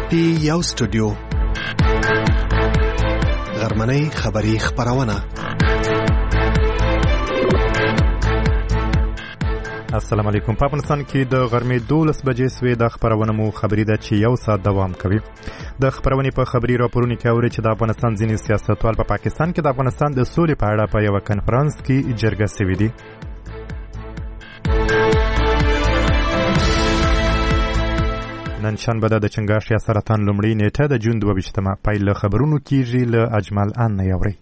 پی یو سټوډیو غرمنۍ خبری خبرونه. السلام علیکم. په افغانستان کې د غرمې 12 بجې سوې د خبرونه مو خبري ده چې یو ساعت دوام کوي. د خبرونې په خبري راپورونو کې اوري چې د افغانستان ځینې سیاستوال په پاکستان کې د افغانستان د سولې په اړه په یو کنفرانس کې جرګه شوې دي. نن شنبه د چنګاښ یا سرطان لومړۍ نیټه د جون 22 پیل خبرونو کیږي. له اجمل ان نه یوري.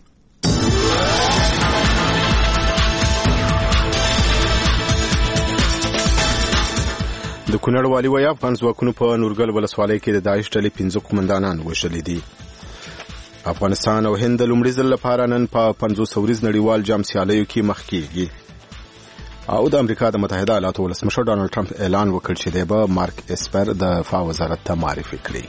د کونړ والي وایي افغان ځواکونو په نورګل ولسوالۍ کې د داعش ډلې 15 قومندانان وژلي دي. افغانستان او هند د لومړي ځل لپاره نن په 500 ورځ نړیوال جام سیالیو کې مخ کېږي. او د امریکا د متحده ایالاتو ولسمشر ډانلډ ټرمپ اعلان وکړ چې دی به مارک اسپر د دفاع وزارت ته معرفي کړي.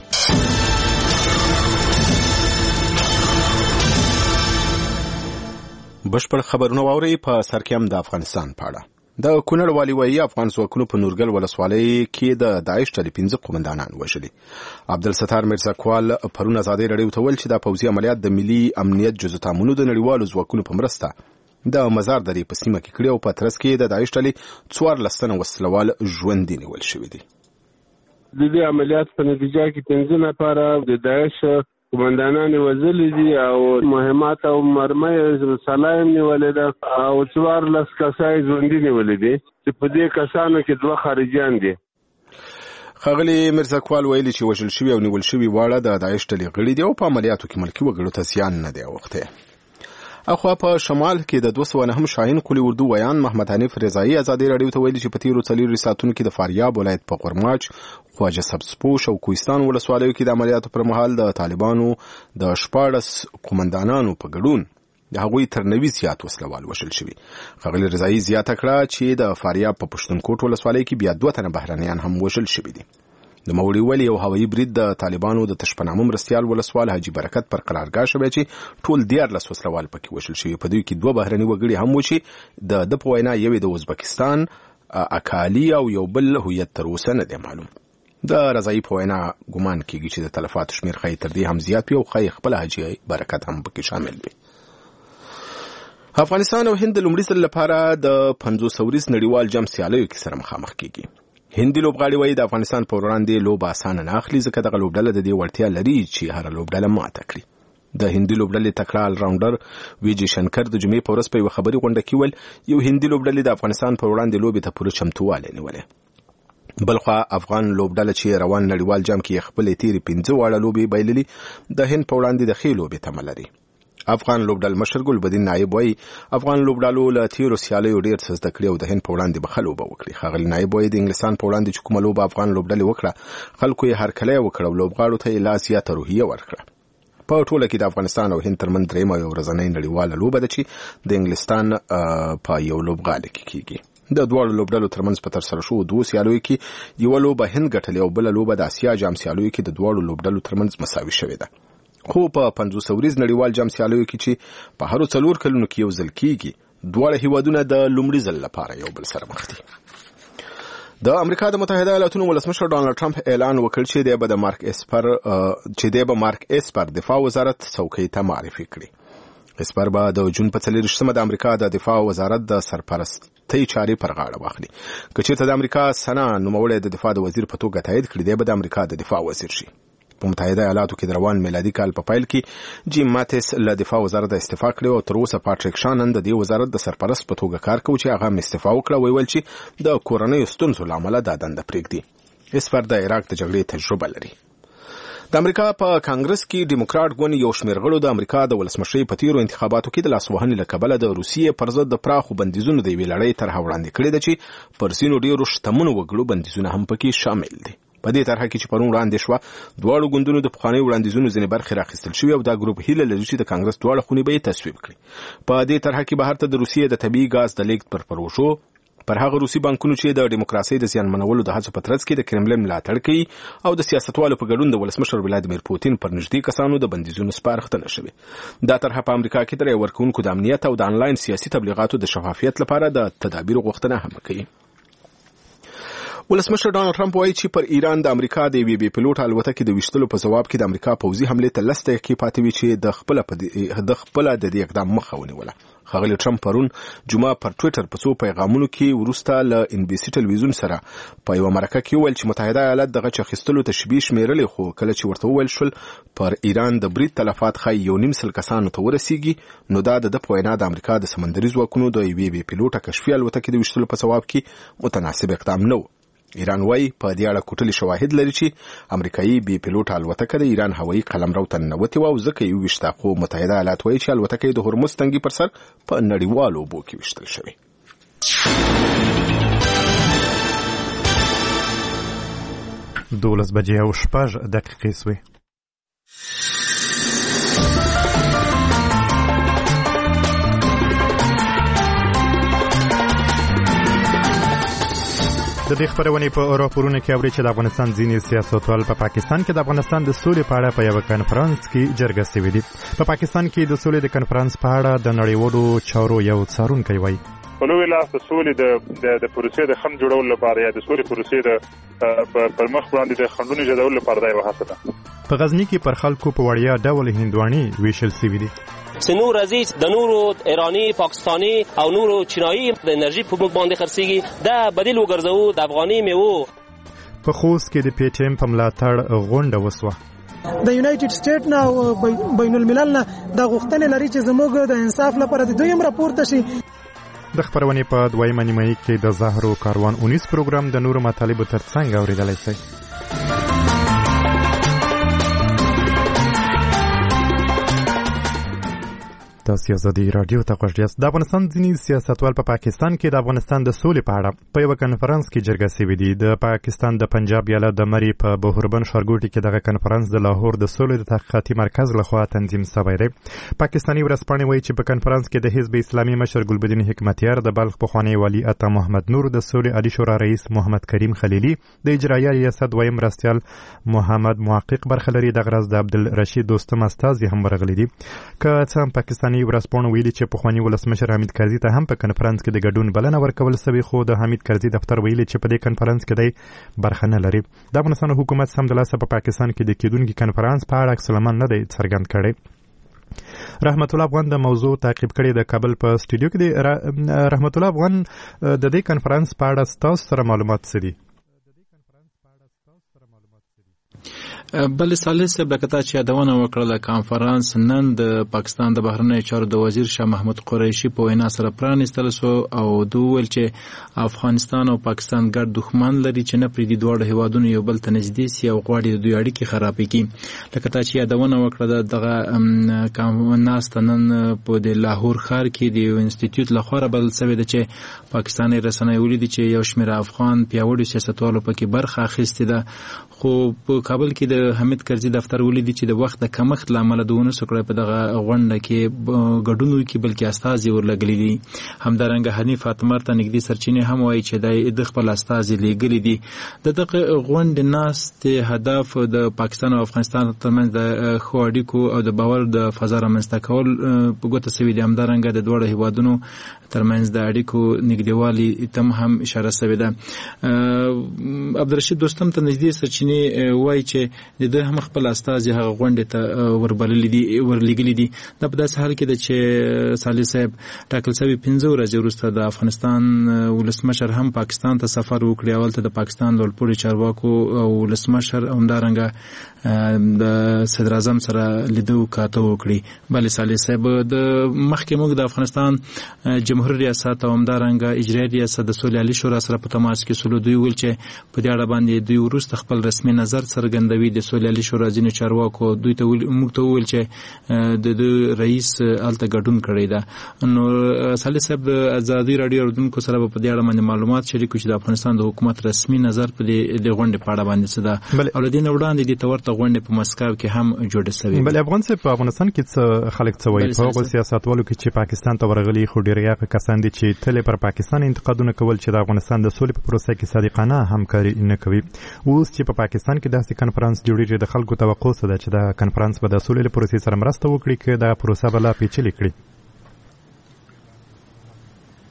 بشپړ خبرونه واورئ. په سر کې هم د افغانستان په اړه. د کونړ والي وایي افغان ځواکونو په نورګل ولسوالۍ کې د داعش ډلې 15 قومندانان وژلي. عبدالستار میرزاکوال پرون ازادي راډیو ته ویل چې د پوځي عملیات د ملي امنیت جزو تامینو د نړیوالو ځواکونو په مرسته د مزار درې په سیمه کې کړي او په ترڅ کې د داعش ډلې 14 تنه وسلوال ژوندي نیول شوي دي. د دې عملیات په نتیجه کې 15 نفره د داعش قومندانان وژلي دي او مهمات او مرمۍ سلایم نیولې ده او 14 کسان ژوندي نیولې دي چې په دې کسانو کې 2 خارجيان دي. ښاغلي میرزاکوال ویلي چې وژل شوي او نیول شوي واړه د داعش ډلې غړي دي او په عملیاتو کې ملکي وګړو ته زیان نه دی اوښتی. اخوا په شمال کې د 209 شاهین قلی اردو ویان محمد حنیف رضایی ازادي راډیو ته ویلي چې په تیرو 4 ساعتونو کې د فاریاب ولایت په قرماچ، خواجه سبزپوش او کوهستان ولسوالیو کې د عملیاتو پر مهال د طالبانو د 14 قومندانانو په ګډون د هغوی تر 90 زیات وسلوال وژل شوي. ښاغلي رضایی زیاته کړه چې د فاریاب په پښتونکوټ ولسوالۍ کې بیا 2 تنه بهرنیان هم وژل شوي دي. د موړي ولی او هوایي برید د طالبانو د تشپنامه مرستيال ولسوال حاجی برکت پر قرارګاه شوی چې ټول 14 وسلوال پکې وژل شوي. په دوی کې 2 بهرني وګړي هم و چې د په وینا یو د ازبکستان اکالی او یو بل هویت تر اوسه نه دی معلوم. د رضایی په وینا ګومان کېږي چې د تلفاتو شمیر خی تر دې هم زیات وي او خی خپل حاجی برکت هم پکې شامل وي. افغانستان او هند لومړي ځل لپاره د 500 ورځ نړیوال جام سیالیو کې سره مخامخ کېږي. هندي لوبغاړي وایي د افغانستان په وړاندې لوبه اسانه نه اخلي ځکه دغه لوبډله د دې وړتیا لري چې هر لوبډله ماته کړي. د هندي لوبډلې تکړه آل راونډر ویجی شنکر د جمعې په ورځ په یو خبري غونډه کې ویل یو هندي لوبډلې د افغانستان په وړاندې لوبې ته پوره چمتووالی نیولې. بلخوا افغان لوبډله چې روان نړیوال جام کې خپل تیری 15 واړه لوبې بایللي د هند په وړاندې د ښې لوبې تمه لري. افغان لوبډل مشر ګلبدین نایب وایي افغان لوبډالو له تیرو سیالیو ډېر څه زده کړي او د هند په وړاندې به ښه لوبه وکړي. ښاغلي نایب وایي د انګلستان په وړاندې چې کومه لوبه افغان لوبډلې وکړه خلکو یې هرکلی وکړ او لوبغاړو ته یې لا زیاته روحیه ورکړه. په ټوله کې د افغانستان او هند ترمنځ درېیمه یو ورځنۍ نړیواله لوبه ده چې د انګلستان په یو لوبغالي کې کیږي. د دواړو لوبډلو ترمنځ په ترسره شوو 2 سیالیو کې یو لوبه هند ګټلې او بل لوبه د اسیا جام سیالیو کې د دواړو لوبډلو ترمنځ مساوي شوې ده. خو په 500 ورځ نړیوال جام سیالیو کې چې په هر 4 کلونو کې یو ځل کیږي دواړه هیوادونه د لومړي ځل لپاره یو بل سره مخ دي. د امریکا د متحده ایالاتو ولسمشر ډانلډ ټرمپ اعلان وکړ چې دی به مارک اسپر دفاع وزارت څوکۍ ته معرفي کړي. اسپر به د جون په 24 د امریکا د دفاع وزارت د سرپرستۍ چارې پر غاړه واخلي. که چېرته د امریکا سنا نوموړی د دفاع د وزیر په توګه تایید کړي دی به د امریکا د دفاع وزیر شي. په متحده ایالاتو کې د روان میلادي کال په پیل کې جیم ماتیس له دفاع وزارت استعفا کړې او تر اوسه پاټریک شانن د دې وزارت د سرپرست په توګه کار کوي چې هغه استعفا وکړه او ویل چې د کورنۍ ستونزو له امله دا دنده پرېږدي. اسپر د عراق د جګړې تجربه لري. د امریکا په کانګرس کې ډیموکراټ ګوند یو شمېر غړو د امریکا د ولسمشرۍ په تیرو انتخاباتو کې د لاسوهنې له کبله د روسیې پر ضد د پراخو بندیزونو د یوې لړۍ طرحه وړاندې کړې ده چې پر ځینو ډېرو شتمنو وګړو بندیزونه هم پکې شامل دي. په دې طرحه کې چې پرون وړاندې شوه دواړو ګوندونو د پخوانیو وړاندیزونو ځینې برخې راخیستل شوي او دا ګروپ هیله لري چې د کانګرس دواړه خونې به یې تصویب کړي. په دې طرحه کې بهر ته د روسیې د طبیعي ګاز د لیږد پر پروژو پر هغه روسي بانکونو چې د دیموکراسۍ د زیانمنولو د هڅو په ترڅ کې د کرملین ملاتړ کوي او د سیاستوالو په ګډون د ولسمشر ولادیمیر پوتین پر نږدې کسانو د بندیزونو سپارښتنه شوې. دا طرحه په امریکا کې د رایې ورکوونکو د امنیت او د انلاین سیاسي تبلیغاتو د شفافیت لپاره د تدابیر غوښتنه هم کوي. ولسمشر ډانلډ ټرمپ وایي چې پر ایران د امریکا د یوې بې پیلوټ الوتکې د ویشتلو په ځواب کې د امریکا پوځي حملې ته 10 دقیقې پاتې وي چې د خپل د دې اقدام مخه ونیوله. ښاغلی ټرمپ پرون جمعه پر ټویټر په څو پیغامونو کې وروسته له ان بي سي ټلویزیون سره په یو مرکه کې وویل چې متحده ایالات دغه چخیستلو تشبیه شمیرلې، خو کله چې ورته وویل شول پر ایران د برید تلفات ښایي 1.5 کسانو ته ورسیږي، نو دا د په وینا د امریکا د سمندري ځواکونو د یوې بې پیلوټه کشفي الوتکې د ویشتلو په ځواب کې متناسب اقدام نه و. ایران وايي په دې اړه کوټلي شواهد لري چې امریکایي بې پیلوټه الوتکه د ایران هوایي قلمرو ته ننوتې وه او ځکه یې وویشته، خو متحده ایالات وايي چې الوتکه د هرمز تنګي پر سر په نړیوالو اوبو کې ویشتل شوې. 12 بجې او 6 دقیقې سوې. د دې خبرونې په راپورونو کې اوري چې د افغانستان ځینې سیاستوال په پاکستان کې د افغانستان د سولې په اړه په یو کنفرانس کې جرګه شوې دي. په پاکستان کې د سولې د کنفرانس په اړه د نړیوالو چارو یو څارونکی وایي په لوی لاس د سولې د پروسې د خم جوړولو لپاره یا د سولې پروسې د پر مخ وړاندې د خنډونو جوړولو لپاره دا یو هڅه ده. په غزني کې پر خلکو په وړیا ډول هندواني ویشل شوي دي. سنور عزیز د نورو ایرانی، پاکستانی او نورو چینایي د انرژي په موږ باندې خرڅيږي، دا بدیل وګرځو د افغاني میوو. په خوست کې د پی ټی ایم په ملاتړ غونډه وسوه. د یونایټډ سټیټ نه او بین الملل نه د غوښتنې لري چې زموږ د انصاف لپاره د دویم راپورته شي. د خبرونې په دویمه نیمایي کې د زهرو کاروان 19 پروګرام د نورو مطالبو ترڅنګ اورېدلی شئ. تاسو ازادي رادیو ته خوښ یاست. د افغانستان ځینې سیاستوال په پاکستان کې د افغانستان د سولې په اړه په یو کنفرانس کې جرګه شوې دي. د پاکستان د پنجاب ایالت د مري په بهربن ښارګوټي کې دغه کنفرانس د لاهور د سولې د تحقیقاتي مرکز لخوا تنظیم شوی دی. پاکستاني ورځپاڼې وایي چې په کنفرانس کې د حزب اسلامي مشر ګلبدین حکمتیار، د بلخ پخوانی والي عطا محمد نور، د سولې عالی شورا رئیس محمد کریم خلیلي، د اجرایه ریاست دویم مرستیال محمد محقق برخه لري. دغه ورځ د عبدالرشید دوستم استازي هم ورغلي دي. که څه هم پاکستاني ورځپاڼو ویلي چې پخوانی ولسمشر حمید کرزي ته هم په کنفرانس کې د ګډون بلنه ورکول شوې، خو د حمید کرزي دفتر ویلي چې په دې کنفرانس کې دی برخه نه لري. د افغانستان حکومت سمدلاسه په پاکستان کې د کېدونکي کنفرانس په اړه عکس العمل نه دی څرګند کړی. رحمت الله افغان د موضوع تعقیب کړي د کابل په سټوډیو کې دی. رحمت الله افغان، د دې کنفرانس په اړه ستاسو سره معلومات څه دي؟ بل سالس بلکتا چې یادونه وکړه کانفرنس نن د پاکستان د بهرنیو چارو د وزیر شاه محمود قریشي په وینا سره پرانیستل شو او دوی ویل چې افغانستان او پاکستان ګډ دښمن لري چې نه پرې دواړه هیوادونو یو بل ته نږدې سي او غواړي د دوی اړیکې خرابې کړي. لکه چې یادونه وکړه دغه کانفرنس نن په د لاهور ښار کې د یو انسټیټیوټ لخوا بل شوی دی چې پاکستاني رسنۍ ولیدي چې یو شمېر افغان پیاوړي سیاستوالو پکې برخه اخیستې ده، خو په کابل کې د حمید کرزي دفتر ولیدي چې د وخت د کمښت لامل دونه سکړه په دغه غونډه کې ګډون وکړي، بلکې استازي ورلګلي دي. همدارنګه حنیف فاطمه ته نږدې سرچینې هم وایي چې د خپل استازي لېږلي دي. دغه غونډې ناستې هدف د پاکستان او افغانستان ترمنځ د ښو اړیکو او د باور د فضا رامنځته کول په ګوته شوي دي. همدارنګه د دواړو هیوادونو ترمنځ د اړیکو نږدېوالي ته هم اشاره شوې ده. عبدالرشید دوستم ته نږدې سرچینې وایي چې د دوی هم خپل استازي هغه غونډې ته ورلېږلي دي. دا په داسې حال کې ده چې صالح صاحب ټاکل شوي 15 ورځې وروسته د افغانستان ولسمشر هم پاکستان ته سفر وکړي. اول ته د پاکستان لوړپوړي چارواکو او ولسمشر همدارنګه د صدر اعظم سره لیدو کاته وکړي. بلې صالح صاحب د مخکې موږ د افغانستان جمهوریت ریاست او همدارنګه اجرایي ریاست د سولې عالی شورا سره په تماس کې سولو دوی ویل چې په دې اړه باندې دوی وروسته خپل رسمي نظر څرګندوي. د سولې عالی شورا ځینې چارواکو دوی ته موږ ته وویل چې د رئیس هلته ګډون کړی ده. نو صالح صاحب د ازادي راډیو اورېدونکو سره په دې اړه باندې معلومات شریک کړي چې د افغانستان د حکومت رسمي نظر په دې غونډې په اړه باندې څه ده او له دې نه وړاندې دې ته ورته غونډې په مسکو کې هم جوړې شوې. بلې افغان صاحب په افغانستان کې څه خلک څه وایي په هغو سیاستوالو کې چې پاکستان ته ورغلي، خو ډېر یې کسان دي چې تل پر پاکستان انتقادونه کول چې د افغانستان د سولې په پروسه کې صادقانه همکاري نه کوي. اوس چې په پاکستان کې داسې کنفرانس جوړیږي، د خلکو توقع څه ده چې دا کنفرانس به د سولې له پروسې سره مرسته وکړي که دا پروسه به لا پیچلې کړي؟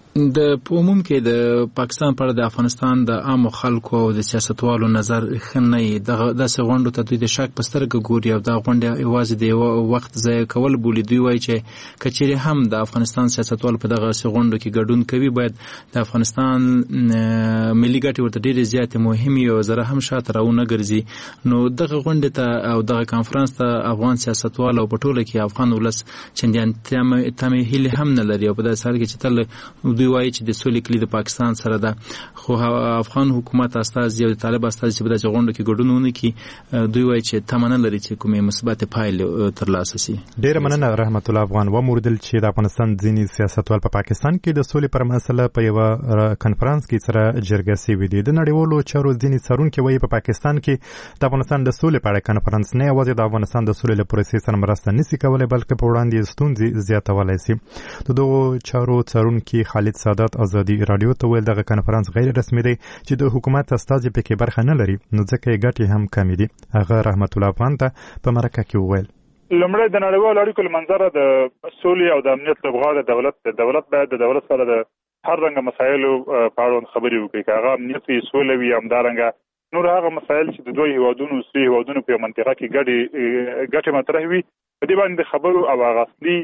په عموم کې د پاکستان پر د افغانستان د عام خلکو او د سیاستوالو نظر خنۍ داسې غونډو ته دوی د شک په سترګه ګوري او دا غونډه یوازې د وخت ضایع کول بولي. دوی وایي چې کچېرې هم د افغانستان سیاستوال په دغه غونډو کې ګډون کوي باید د افغانستان ملي ګټې ورته ډېرې زیاتې مهمې او زره هم شاته راونه ګرځي. نو دغه غونډې ته او دغه کانفرنس ته افغان سیاستوال او په ټوله کې افغان ولس چندان تمې هیلې هم نه لري او په داسې حال کې چې تل دوی وایي چې د سولې کلي د پاکستان سره ده. خو افغان حکومت استازي او د طالب استازي چې په دغه غونډو کې ګډون ونه کړي دوی وایي چې تمنه لري چې کومې مثبت پایلې ترلاسه شي. ډېره مننه رحمت الله افغان. وموردل چې د افغانستان ځینې سیاستوال په پاکستان کې د سولې پر مسله په یو کنفرانس کې سره جرګه شوې دي. د نړیوالو چارو ځینې څارونکي وایي په پاکستان کې د افغانستان د سولې په اړه کنفرانس نه یوازې د افغانستان د سولې له پروسې سره مرسته نشي کولای بلکې په وړاندې ستونزې زیاتولی شي. د دغو چارو څارونکي خالد سادات ازادي رادیو ته ویل دغه کنفرانس غیر رسمي دی چې د حکومت استازي پکې برخه نه لري نو ځکه یې ګټې هم کمې دي. هغه رحمت الله افغان ته په مرکه کې وویل لومړی د نړیوالو اړیکو له منظره د سولې او د امنیت لپاره دولت باید د دولت سره د هر رنګه مسایلو په اړه خبرې وکړي که هغه امنیت وي سوله وي همدارنګه نور هغه مسایل چې د دوی هیوادونو سوي هیوادونو په منطقه کې ګټې مطرح وي په دې باندې خبرو او هغه اصلي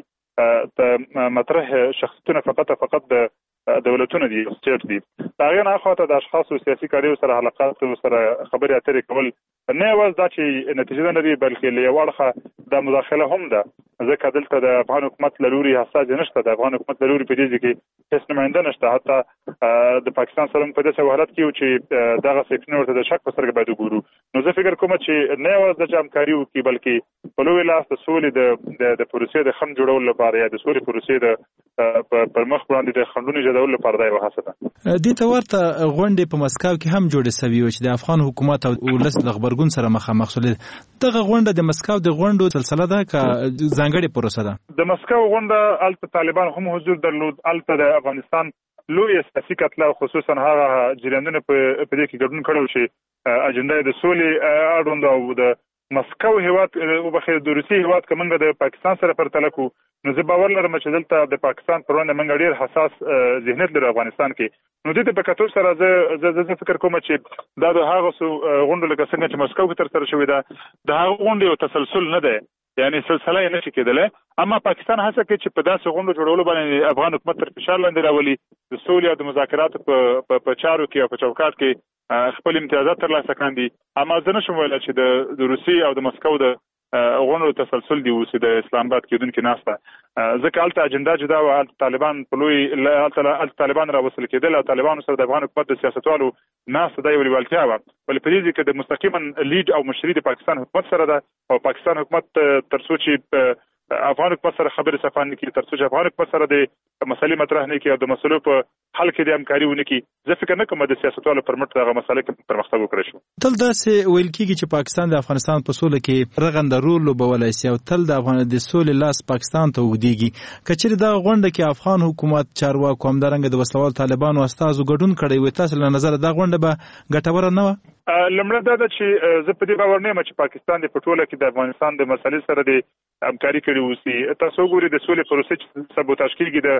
مطرح شخصیتونه فقط د دولتونه دي سټیټ دي. هغه نه خاطر د اشخاص او سیاسي کاریو سره علاقات سره خبرې اترې کول نه یوازې دا چې نتیجه نه لري بلکې له یو اړخه د مداخله هم ده. ځکه دلته د افغان حکومت لوري حساس نشته. د افغان حکومت لوري په دې کې هیڅ نماینده نشته. حتی د پاکستان سره په داسې حالت کې چې دغه سیکشن ورته د شک په سترګه باید وګورو. نو زه فکر کوم چې نه یوازې د همکاري وکړي بلکې په لوی لاس د سولې د پروسې د خنډ جوړولو لپاره یا د سولې پروسې د پر مخ وړاندې د خنډونو جوړولو لپاره دا یو هڅه ده. دې ته ورته غونډې په مسکو کې هم جوړې شوې وې چې د افغان حکومت او ولس د خبرګون سره مخامخ شول. دغه غونډه د مسکو د غونډو سلسله ده که ځانګړې پروسه ده؟ د مسکو غونډه الته طالبان هم حضور درلود. الته د افغانستان لوی سیاسي کتله خصوصا هغه جریانونه په دې کې ګډون کړو چې اجنډا د سولې اړوند او د مسکو هیواد او بخیر د روسي هیواد کومه د پاکستان سره پرتله کو نو زه باور لرم چې دلته د پاکستان پر وړاندې موږ ډیر حساس ذهنیت لرو افغانستان کې. نو دې په کتو سره زه فکر کوم چې دا د هغه غونډو لکه څنګه چې مسکو کې ترسره شوې ده د هغه غونډې یو تسلسل نه ده یعنی سلسله یې نشي کېدلی. اما پاکستان هڅه کوي چې په داسې غونډو جوړولو باندې افغان حکومت تر فشار لاندې راولي د سولې او د مذاکراتو په چارو کې او په چوکاټ کې خپل امتیازات ترلاسه کاندي. اما زه نشم ویلی چې د روسي او د مسکو د غونډو تسلسل دی اوس د اسلام آباد کېدونکي ناسته ځکه هلته اجنډا جدا وه. هلته طالبان په لوی هلته طالبان راوصل کېدل او طالبانو سره د افغان حکومت د سیاستوالو ناسته دا یوه لیوالتیا وه. ولې په دې کې د مستقیما لیډ او مشري د پاکستان حکومت سره ده او پاکستان حکومت تر څو چې افغان حکومت سره خبرې صفا نه کړي تر څو چې افغان حکومت سره د مسلې مطرح نه کړي او د مسلو په حل کې د همکاري ونه کړي زه فکر نه کوم د سیاستوالو پر مټ دغه مسله کې پرمختګ وکړی شو. تل داسې ویل کېږي چې پاکستان د افغانستان په سوله کې رغنده رول لوبولی شي او تل د سولې لاس پاکستان ته اوږدېږي. که چېرې دغه غونډه کې افغان حکومت چارواکو همدارنګه د وسلوال طالبانو استازو ګډون کړی وي تاسو له نظره دا غونډه به ګټوره نه وه؟ لومړی دا ده چې زه په دې باور نه یم چې پاکستان د په ټوله کې د افغانستان د مسلې سره د همکاري کړې اوسي. تاسو وګورئ د سولې پروسې چې سبوتاژ کېږي د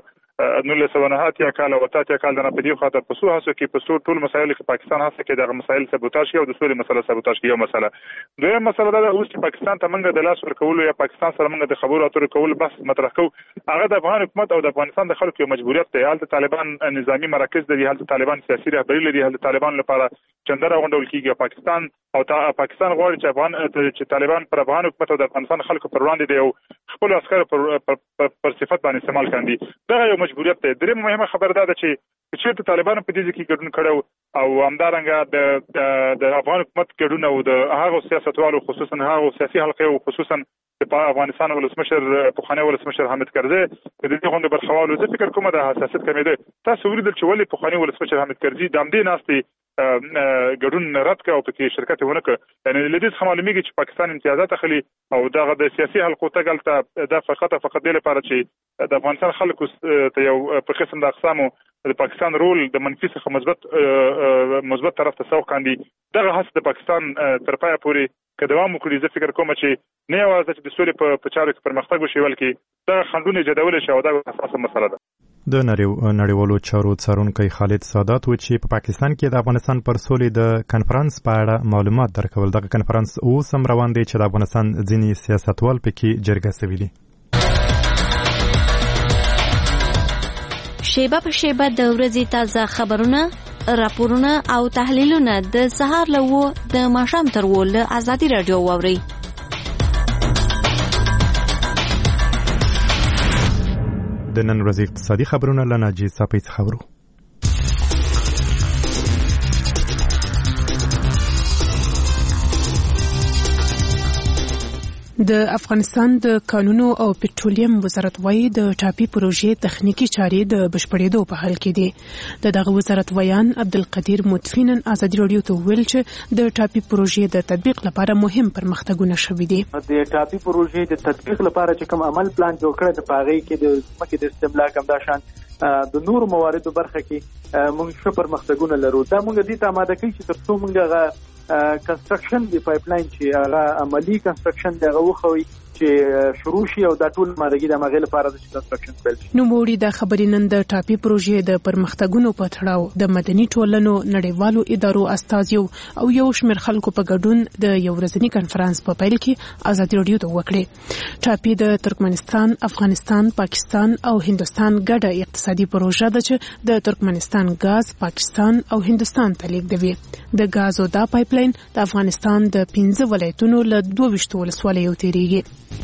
1989 کال او 88 کال نه په دې خاطر په څو هڅو کې په ټول مسایلو کې پاکستان هڅه کوي دغه مسایل سبوتاژ کړي او د سولې مسله سبوتاژ کړي. یو مسله دویمه مسله دا ده اوس چې پاکستان ته موږ د لاس ورکولو یا پاکستان سره موږ د خبرو اترو کولو بحث مطرح کوو هغه د افغان حکومت او د افغانستان د خلکو یو مجبوریت دی. هلته طالبان نظامي مراکز لري هلته طالبان سیاسي رهبري لري هلته طالبان لپاره چندره غونډول کېږي. پاکستان غواړي چې طالبان پر افغان حکومت او د افغانستان خلکو پر وړاندې د یو خپل عسکر پر صفت باندې استعمال کاندي. دغه یو مجبوریت دی. درېیمه مهمه خبره دا ده چې چېرته طالبانو په دې کې ګډون کړی او همدارنګه د افغان حکومت ګډون او د هغو سیاستوالو خصوصا هغو سیاسي حلقې خصوصا د افغانستان ولسمشر پخوانی ولسمشر حامد کرزي د دې غونډې برخوالو زه فکر کوم د حساسیت کمېده. تاسو ولیدل چې ولې پخوانی ولسمشر حامد کرزي د همدې ناستې ګډون رد کړ او پکې شرکت ونه کړ. یعنې له دې څخه معلومیږي چې پاکستان امتیازات اخلي او دغه د سیاسي حلقو تګ هلته دا فقط دې لپاره چې د افغانستان خلکو ته یو په قسم د اقسامو د پاکستان رول د منفي څخه مثبت طرف ته سوق کاندي. دغه هڅه د پاکستان تر پایه پورې که دوام وکړي زه فکر کوم چې نه یوازې چې د سولې په چارو کې پرمختګ وشي بلکې دغه خنډونه جوړول شي او دا اساسي مسله ده. د نړیوالو چارو څارونکی خالد سادات و چې په پاکستان کې د افغانستان پر سولې د کنفرانس په اړه معلومات درکول. دغه کنفرانس اوس هم روان دی چې د افغانستان ځینې سیاستوال پکې جرګه سوي دي. شیبه په شیبه د ورځې تازه خبرونه، راپورونه او تحلیلونه د سهار له 9 د ماښام تر 10 له ازادي رادیو واورئ. د نن ورځې اقتصادي خبرونه له ناجي صافي څخه خبرو. د افغانستان د کانونو او پټرولیم وزارت وايي د ټاپي پروژې تخنیکی چارې د بشپړېدو په حال کې دي. دغه وزارت ویان عبدالقدیر متفینن ازادي رادیو ته ویل چې د ټاپي پروژې د تطبیق لپاره مهم پرمختګونه شوي دي. د ټاپي پروژې د تطبیق لپاره چې کوم عمل پلان جوړ کړی د پاغې کې د ځمکې د استملاک همداشان د نورو مواردو برخه کې موږ ښه پرمختګونه لرو. دا موږ دې ته آماده کوي چې ترڅو موږ کنسترکشن دی پایپلاین چې هغه عملی کنسترکشن دی هغه وخوي چې شروع شي او دا ټول مارګي د مغل لپاره د کنسترکشن پیل شي. نو موړي د خبرې نن د ټاپي پروژې د پرمختګونو په تړاو د مدني ټولنو نړیوالو ادارو استازیو او یو شمېر خلکو په ګډون د یو ورځني کنفرانس په پیل کې ازادي رادیو ته وکړي. ټاپي د ترکمنستان، افغانستان، پاکستان او هندستان ګډه اقتصادي پروژه ده چې د ترکمنستان غاز پاکستان او هندستان ته لیږدوي. د غازو دا پایپلاین د افغانستان د 15 ولایتونو له 22 ولسوالیو تیریږي.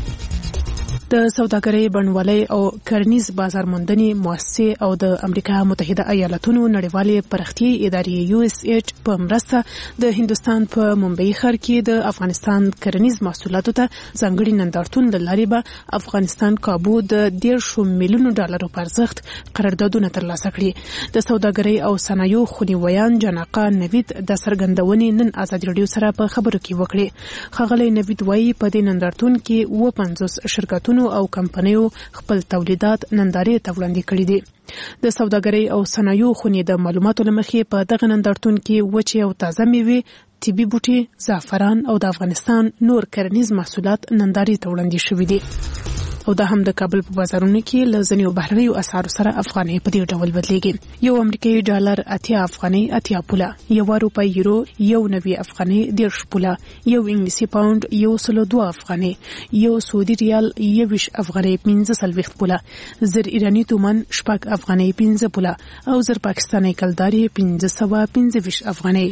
د سوداګرۍ بڼوالۍ او کرنیز بازار موندنې مؤسسې او د امریکا متحده ایالاتونو نړیوالې پراختیايي ادارې USAID په مرسته د هندستان په ممبئی ښار کې د افغانستان کرنیز محصولاتو ته ځانګړي نندارتون له لارې به افغانستان کابو د $1.5 میلیون په ارزښت قراردادونه ترلاسه کړي. د سوداګرۍ او صنایعو خونیویان جناقا نوید د څرګندونې نن ازادي رادیو سره په خبرو کې وکړي. ښاغلی نوید وایي په دې نندارتون کې 50 شرکتونو او کمپنیو خپل تولیدات نندارې ته وړاندې کړي دي. د سوداګرۍ او صنایعو خونې د معلوماتو له مخې په دغه نندارتون کې وچې او تازه میوې، طبي بوټي، زعفران او د افغانستان نور کرنیز محصولات نندارې ته وړاندې شوي دي. او دا هم د کابل په بازارونو کې له ځینو بهرنیو اسعارو سره افغانۍ په دې ډول بدلیږي. یو امریکایي ډالر 80 افغانۍ 80 پوله، یو روپۍ یورو 90 افغانۍ 10 پوله، یو انګلیسي پاوند 102 افغانۍ، یو سعودي ریال 20 افغانۍ 15 پوله، زر ایرانی تومان 6 افغانۍ 15 پوله او زر پاکستاني کلداري 525 افغانۍ.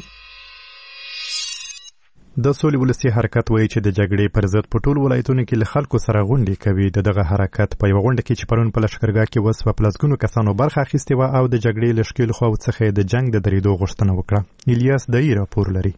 د سولې ولسي حرکت وایي چې د جګړې پر ضد په ټولو ولایتونو کې له خلکو سره غونډې کوي. دغه حرکت په یوه غونډه کې چې پرون په لښکرګاه کې وسوه په لسګونو کسانو برخه اخیستې وه او د جګړې له ښکېلو خواو څخه د جنګ د درېدو غوښتنه وکړه. الیاس دایي راپور لري.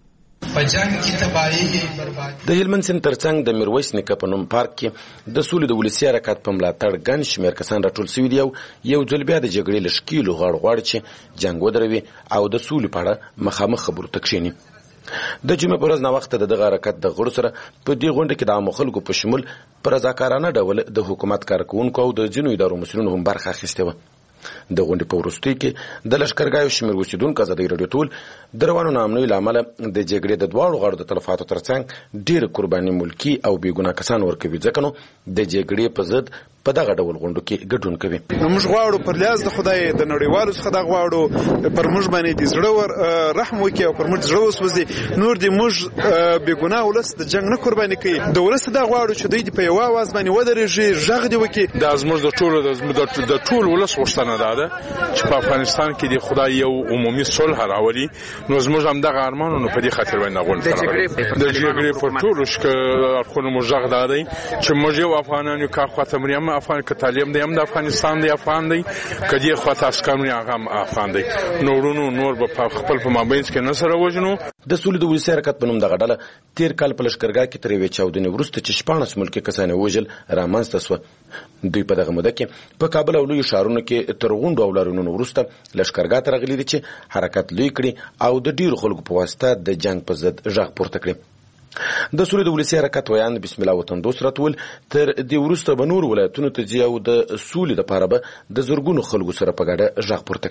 د هلمند سیند ترڅنګ د میرویس نیکه په نوم پارک کې د سولې د ولسي حرکت په ملاتړ ګڼ شمېر کسان راټول شوي دي او یو ځل بیا د جګړې له ښکېلو غواړي چې جنګ ودروي او د سولې په اړه مخامخ خبرو ته کښېني. د جمعې په ورځ ناوخته د دغه حرکت د غړو سره په دې غونډه کې د عامو خلکو په شمول په رضاکارانه ډول د حکومت کارکوونکو او د ځینو ادارو مسؤلینو هم برخه اخیستې وه. د غونډې په وروستیو کې د لښکرګاه یو شمېر اوسېدونکو ازادي راډیو ټول د روانو ناامنیو له امله د جګړې د دواړو غاړو د تلفاتو ترڅنګ ډېره قرباني ملکي او بېګناه کسان ورکوي، ځکه نو د جګړې په ضد په دغه ډول غونډو کې ګډون کوي. موږ غواړو پر لیاز د خدای د نړیوالو څخه دا غواړو پر موږ باندې د زړه رحم وکړي او پر موږ زړه وسوځي. نور دې موږ بېګناه ولس د جنګ نه قرباني کوي. د ولس دا غواړو چې دوی په یوه اواز باندې ودرېږي، غږ دې وکړي. دا زموږ د ټول ولس غوښتنه ده چې په افغانستان کې د خدای یو عمومي صلح راولي. نو زموږ هم دغه ارمانونه په دې خاطر باندې غونډه راغلې. د جګړې پر ټولو اړخونو موږ غږ دا دی چې موږ یو افغانان یو، که خواته مریم افغان که تعلیم دی هم د افغانستان دی افغان دی، که دې خواته عسکرونه هغه هم افغان دی. نورونو نور به خپل په مابینځ کې نه سره وژنو. د سولې د ولسي حرکت په نوم دغه ډله تېر کال په لښکرګاه کې تر یوې چاودنې وروسته چې 14 ملکي کسان یې وژل رامنځته سوه. دوی په دغه موده کې په کابل او لویو ښارونو کې تر غونډو او لاریونونو وروسته لښکرګاه ته راغلي دي چې حرکت لوی کړي او د ډېرو خلکو په واسطه د جنګ په ضد غږ پورته کړي. د سولې د ولسي حرکت ویان بسم الله وطن دوست راټول تر دې وروسته به نورو ولایتونو ته ځي او د سولې دپاره به د زرګونو خلکو سره په ګډه غږ پورته کوي.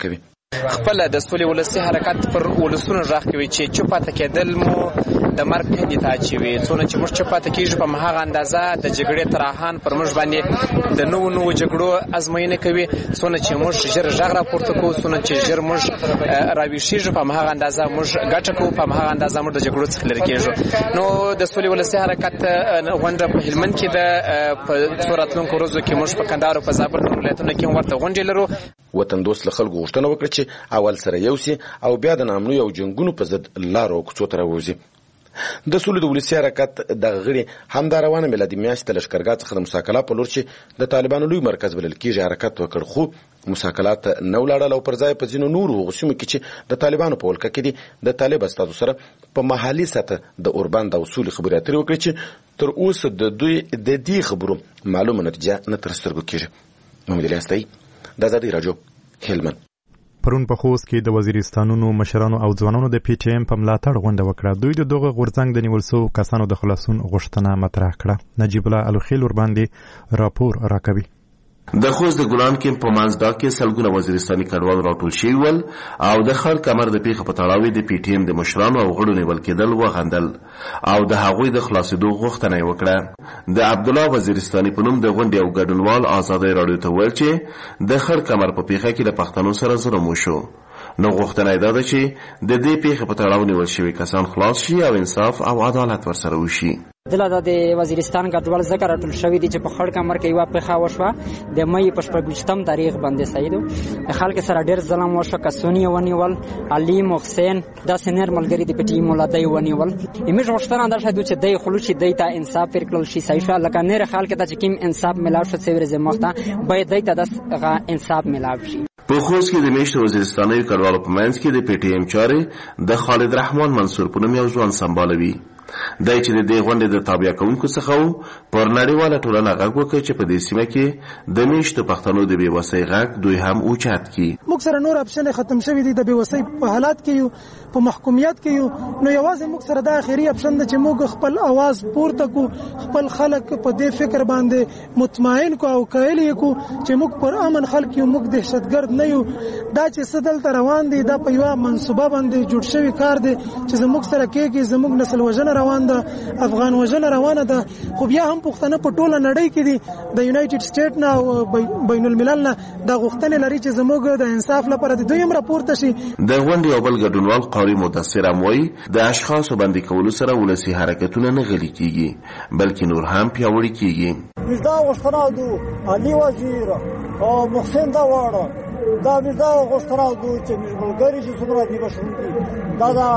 خپل د سولې ولسي حرکت پر ولسونو راخ کوي چې چوپ پاتې کېدل مو د مرګ کندې ته اچوي. څونه چې موږ چوپ پاتې کېږو په هماغه اندازه د جګړې ترحان پر موږ باندې د نوو جګړو ازموینه کوي. څونه چې موږ ژر غږ راپورته کوو، څونه چې ژر موږ راویښیږو، په هماغه اندازه موږ ګټه کوو، په هماغه اندازه موږ د جګړو څخه لرې کېږو. نو د سولې ولسي حرکت غونډه په هلمند کې ده. په څو راتلونکو ورځو کې موږ په کندهار او په زابل ولایتونو کې هم ورته غونډې لرو. وطن دوست له خلکو غوښتنه وکړه چې اول سره یو سي او بیا د نامنو او جنگونو په ضد لارو کوڅو ته راوځي. د سولې د ولسي حرکت د غړي همدا روانه میلادي میاشت د لښکرګاه څخه د مساکله په لور چې د طالبانو لوی مرکز بلل کېږي حرکت وکړ، خو مساکلات نه ولاړل او پر ځای په ځینو نورو غوښتنو کې چې د طالبانو په ولکه کې دي د طالب استادو سره په محلي سطح د اوربند او اصول خبرې اترې وکړي چې تر اوسه د دوی د دې خبرو معلومه نتیجه نه تر سترګو کېږي. محمد علي استایي، د ازادي راډیو، هلمند. پرون په خوست کې د وزیرستانونو مشرانو او ځوانانو د پی ټی ایم په ملاتړ غونډه وکړه. دوی د دغه غورځنګ د نیول شوو کسانو د خلاصون غوښتنه مطرح کړه. نجیب الله الخیل ورباندې راپور راکوي. د خوست د ګلان کمپ په منځ کې سلګونه وزیرستاني کډوال راټول شوي ول او د خړ کمر د پیښې په تړاو د پی ټی ایم د مشرانو او غړو نیول کېدل وغندل او د هغوی د خلاصېدو غوښتنه یې وکړه. د عبد الله وزیرستاني په نوم د غونډې یو ګډونوال ازادۍ راډیو ته وویل چې د خړ کمر په پیښه کې د پښتنو سره ظلم وشو. نو غوښتنه یې دا ده چې د دې پیښې په تړاو نیول شوي کسان خلاص شي او انصاف او عدالت ورسره وشي. دلته د وزیرستان ګډوال ذکر راټول شوی دی چې په خړ کمر کې یو پیښه وشوه د مې په 28 تاریخ باندې سیدو خلک سره ډېر ظلم وشو. کسونی ونیول، علي محسن دا سینر ملګری دی په ټیم ولادای ونیول. ایمه غوښتنه ده چې دای خلوشي دای ته انصاف ورکړل شي. صحیح شو لکه نه خلک ته چې کوم انصاف ملاو شو سویر زموږ ته باید دای ته د انصاف ملاو شي. په خوست کې د میشت وزیرستاني کډوالو په منځ کې د پی ټی ایم چارې د خالد رحمان منصور په نوم یو ځوان سمبالوي. دای چې د دې غونډې د تابع کوونکو څخه وو پر نړیواله ټولنه غږ وکړ چې په دې سیمه کې د میشتو پښتنو د بېوسۍ غږ دوی هم اوچت کړي. موږ سره نور اپشن ختم شوی دی د بېوسۍ په حالات کې یو په محکومیت کې یو. نو یوازې موږ سره د اخیری اپشن د چې موږ خپل आवाज پورته کو، خپل خلک په دې فکر باندې مطمئن کو او قایل کو چې موږ پر امن خلک یو، موږ دهشتګرد نه یو. دا چې سدل تر روان دي دا په یو منصوبه باندې جوړ شوی کار دی چې زموږ سره کېږي. زموږ نسل وژنه روان ده، افغان وژنه روانه ده، خو بیا هم پښتنه په ټوله نړۍ کې دي د یونایټډ سټیټ نه او بین الملل نه دا غوښتنې لري چې زموږ د انصاف لپاره د دوی هم راپورته شي. د غونډې یو بل ګډونوال قاری مدثر هم وایي د اشخاصو باندې کولو سره ولسي حرکتونه نه غلي کېږي بلکې نور هم پیاوړي کېږي. دا غوښتنه ده علي وزیر او محسن دا واړه دا غوښتنه ده چې ملګری چې څومره دي بشوندي دا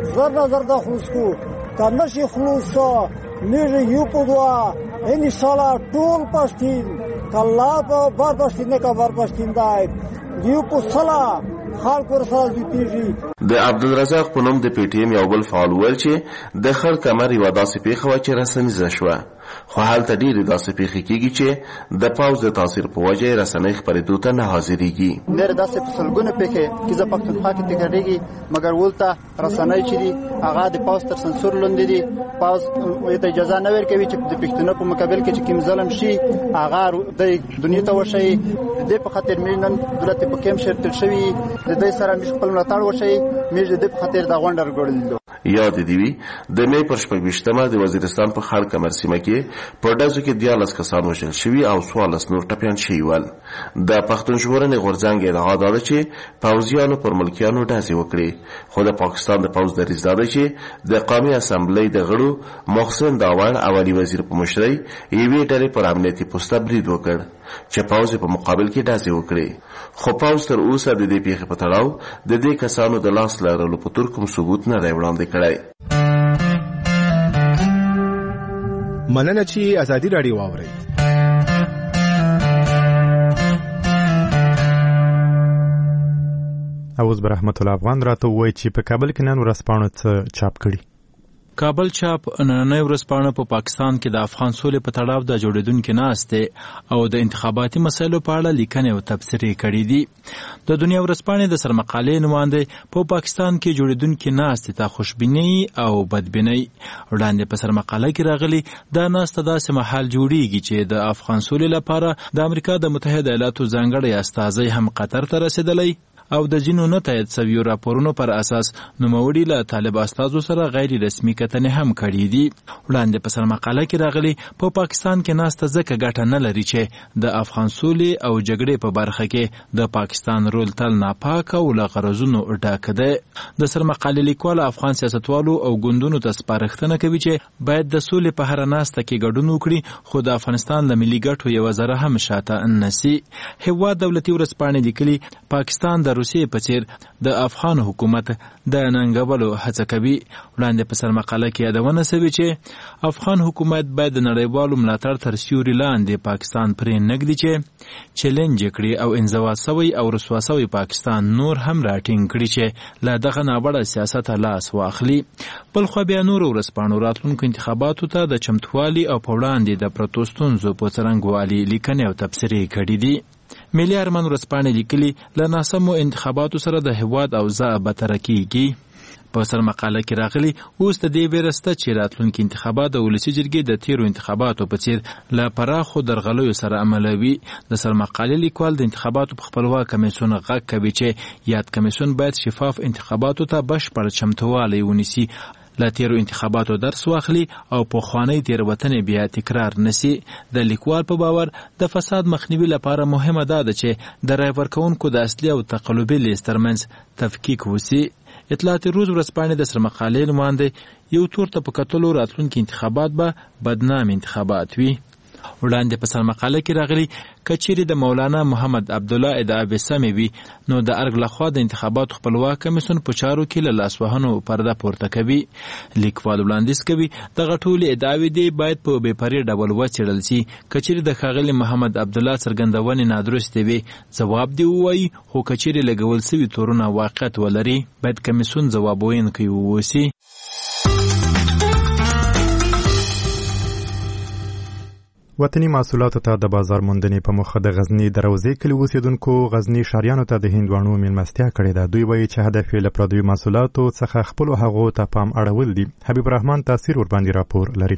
زر دا خلوص کنشي خلوصا میره یو پدوا ان شاء ټول پښتین کله په بار پښتین نه کا بار پښتین دای یو په صلا خلک ورسره دي. د عبدالرزاق په نوم د پی ټی ایم یو بل فعال ویل چې د خړ کمر یو داسې پیښه وه چې رسنیزه شوه، خو هلته ډېرې داسې پیښې کېږي چې د پوځ د تاثیر په وجه یې رسنۍ خپرېدو ته نه حاضرېږي. ډېرې داسې په سلګونه پیښې کې زه پښتونخوا کې تکرارېږي، مګر ولته رسنۍ چې دي هغه د پوځ تر سنسور لاندې دي. پوځ ته اجازه نه ورکوي چې د پښتنو په مقابل کې چې کوم ظلم شي هغه د دنیا ته وشي. د دې په خاطر موږ نن دولت په کوم شرط شوي د دې سره موږ خپل ملاتړ وشي. موږ د دې په خاطر دا غونډه راغړل. یاد دی وی د مې پر 28 د وزیرستان په خړ کمر سیمه کې په ډزو کې 14 کسان وژل شوي او 14 نور ټپیان شوي ول. د پښتون ژغورنې غورځنګ ادعا ده چې پوځیانو پر ملکیانو ډزې وکړي، خو د پاکستان د پوځ دریځ ده چې د قومي اسامبلۍ د غړو محسن داوړ او علي وزیر په مشرۍ یوې ډلې پر امنیتي پوسټه برید وکړ چې پوځ په مقابل کې ډزې وکړي، خو پوځ تر اوسه د دې پیښې په تړاو د دې کسانو د لاس لرلو په تور کوم ثبوت نه دی وړاندې کړی. مننه چې ازادي راډیو واورئ. اوس به رحمت الله افغان راته ووایي چې په کابل کې نن ورځپاڼه څه چاپ کړي. کابل چاپ نننۍ ورځپاڼه په پاکستان کې د افغان سولې په تړاو د جوړېدونکې ناستې او د انتخاباتي مسایلو په اړه لیکنې او تبصرې کړي دي. د دنیا ورځپاڼې د سرمقالې نماینده په پاکستان کې جوړېدونکې ناستې ته خوشبینۍ او بدبینۍ وړاندې په سرمقاله کې راغلي. دا ناسته داسې مهال جوړیږي چې د افغان سولې لپاره د امریکا د متحده ایالاتو ځانګړی استازی هم قطر ته رسېدلی او د ځینو نه تایید شویو راپورونو پر اساس نوموړي له طالب استازو سره غیر رسمي کتنې هم کړې دي. وړاندې په سرمقاله کې راغلي په پاکستان کې ناسته ځکه ګټه نه لري چې د افغان سولې او جګړې په برخه کې د پاکستان رول تل ناپاک او له غرضونو ډک دی. د سرمقالې لیکوال افغان سیاستوالو او ګوندونو ته سپارښتنه کوي چې باید د سولې په هر ناسته کې ګډون وکړي، خو د افغانستان له ملي ګټو یوه ذره هم شاته نسی. هیواد دولتي ورځپاڼې لیکلي پاکستان د روسیې په څیر د افغان حکومت د ننګولو هڅه کوي. وړاندې په سرمقاله کې یادونه شوې چې افغان حکومت باید د نړیوالو ملاتړ تر سیوري لاندې پاکستان پرې نږدي چې چیلنج کړي او انزوا شوی او رسوا شوی پاکستان نور هم راټینګ کړي چې له دغه نابړه سیاست لاس واخلي. بلخو بیا نور ورځپاڼو راتلونکو انتخاباتو ته د چمتووالي او په وړاندې د پرتو ستونزو په څرنګوالي لیکنې او تبصرې کړي دي. ملي ارمان ورځپاڼې لیکلي له ناسمو انتخاباتو سره د هیواد اوضاع بدتره کیږي. په سرمقاله کې راغلي اوس د دې ویره شته چې راتلونکي انتخابات د ولسي جرګې د تیرو انتخاباتو په څیر له پراخو درغلیو سره عملوي. د سرمقالې لیکوال د انتخاباتو په خپلواک کمیسیون غږ کوي چې یاد کمیسیون باید شفاف انتخاباتو ته بشپړ چمتووالی ونیسي، له تیرو انتخاباتو درس واخلي او پخوانۍ تېروتنې بیا تکرار نسی. د لیکوال په باور د فساد مخنیوي لپاره مهمه ده چې د رای ورکوونکو د اصلي او تقلبي لیست ترمنځ تفکیک وسي. اطلاعات روز ورځپاڼې د سرمقالې نماینده یو تور ته په کتلو راتلونکي انتخابات به بدنام انتخابات وي. وړاندې په سرمقاله کې راغلي که چیرې د مولانا محمد عبدالله ادعا سمې وي نو د ارګ لخوا د انتخاباتو خپلواک کمیسیون په چارو کې له لاسوهنو پرده پورته کوي. لیکوال وړاندیز کوي دغه ټولې ادعاوې دي باید په بې پرې ډول وڅېړل شي. که چیرې د ښاغلي محمد عبدالله څرګندونې نادرستې وي ځواب دې ووایي، خو که چیرې لګول سوي تورونه واقعیت ولري باید کمیسیون ځواب ویونکی واوسي. وطني محصولاتو ته د بازار موندنې په موخه د غزني د روضې کلي اوسېدونکو غزني ښاریانو ته د هندواڼو میلمستیا کړې ده. دوی وایي چې هدف یې له پردیو محصولاتو څخه خپلو هغو ته پام اړول دي. حبیب الرحمن تاثیر ورباندې راپور لري.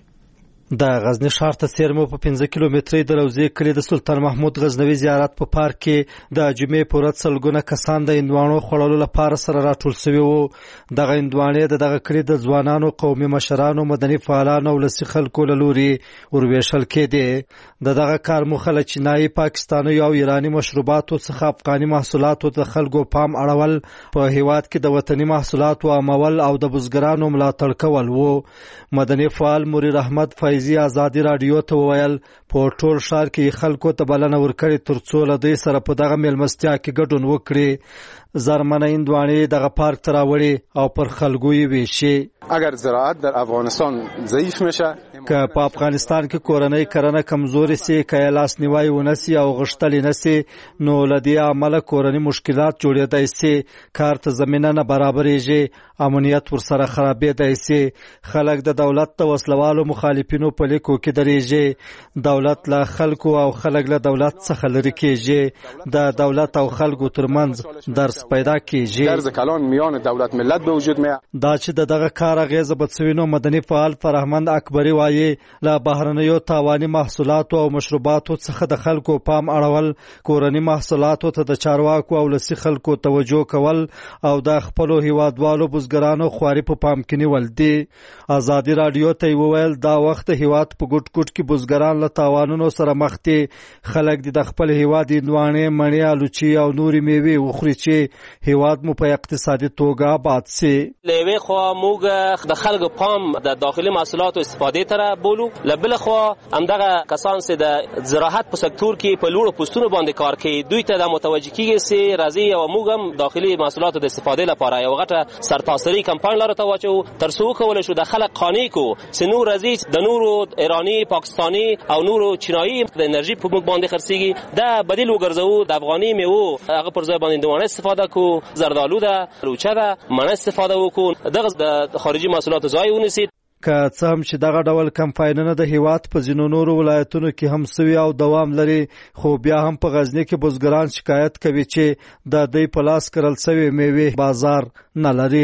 د غزنی ښار ته څیرمو په 15 کیلومترۍ د روضې کلي د سلطان محمود غزنوي زیارت په پارک کې د جمعې په ورځ سلګونه کسان د هندواڼو خوړلو لپاره سره راټول شوي وو. دغه هندواڼې د دغه کلي د ځوانانو، قومي مشرانو، مدني فعالانو او ولسي خلکو له لورې ورویشل کېدې. د دغه کار موخه له چینایي، پاکستاني او ایراني مشروباتو څخه افغاني محصولاتو د خلکو پام اړول، په هیواد کې د وطني محصولاتو عامول او د بزګرانو ملاتړ کول وو. مدني فعال مریر احمد فیضي ازادي رادیو ته وویل په ټول ښار کې خلکو ته بلنه ورکړې ترڅو له دوی سره په دغه میلمستیا کې ګډون وکړي. زرمنه هندواڼې دغه پارک ته راوړي او پر خلکو یې ویشي. اگر زراعت در افغانستان ضعیف میشه، که په افغانستان کې کورنۍ کرنه کمزوري سي، که لاسنیوی ونسي او غشتلې نسي، نو له دې عمله کورنۍ مشکلات جوړېدای سي، کار ته زمینه نه برابرېږي، امنیت ورسره خرابېدای سي، خلک د دولت د وسلوالو مخالفینو په لیکو کې درېږي، دولت له خلکو او خلک له دولت څخه لرې کېږي، د دولت او خلکو ترمنځ درس پیدا کېږي. درز کلان میان دولت ملت به وجود میاد. دا چې دغه کار اغیزه بڅوینو مدني فعال فرهمند اکبری وایي له بهرنیو تاواني محصولاتو او مشروباتو څخه د خلکو پام اړول، کورني محصولاتو ته د چارواکو او لسی خلکو توجه کول او د خپلو هیوادوالو بزګرانو خواري په پام کې نیول دي. ازادي رادیو ته وویل دا وخت هیواد په ګډ ګډ کې بزګران له تاوانونو سره مخ دي. خلک د خپل هیواد هندواڼې، مڼې، الوچې او نورې میوې وخوري چې هیواد مو په اقتصادي توګه آباد سي. لوی خو موږ د خلکو پام د داخلي محصولاتو استفادې ته بولو، لبل خو همدغه کسان چې د زراعت په سکتور کې په لوړو پوسټونو باندې کار کوي دوی ته د متوجه کیږي چې راځي او موږ هم داخلي محصولاتو د استفادې لپاره یو غټه سرتاسري کمپاین لاره ته واچو، ترڅو کولای شو د خلک قانع کو چې نور راځي د نورو ایرانی، پاکستانی او نورو چینایي د انرژي په موږ باندې خرڅيږي، د بدیل وګرځو، د افغاني میوه هغه پر ځای باندې دوانه استفاده کو، زردالو ده، لوچه ده، مڼه استفاده وکړو، دغه د خارجي محصولاتو ځای ونیسي. که څه هم چې دغه ډول کمپاینونه د هیواد په ځینو نورو ولایتونو کې هم سوي او دوام لري، خو بیا هم په غزني کې بزګران شکایت کوي چې د دوی په لاس کرل سوي میوې بازار نه لري.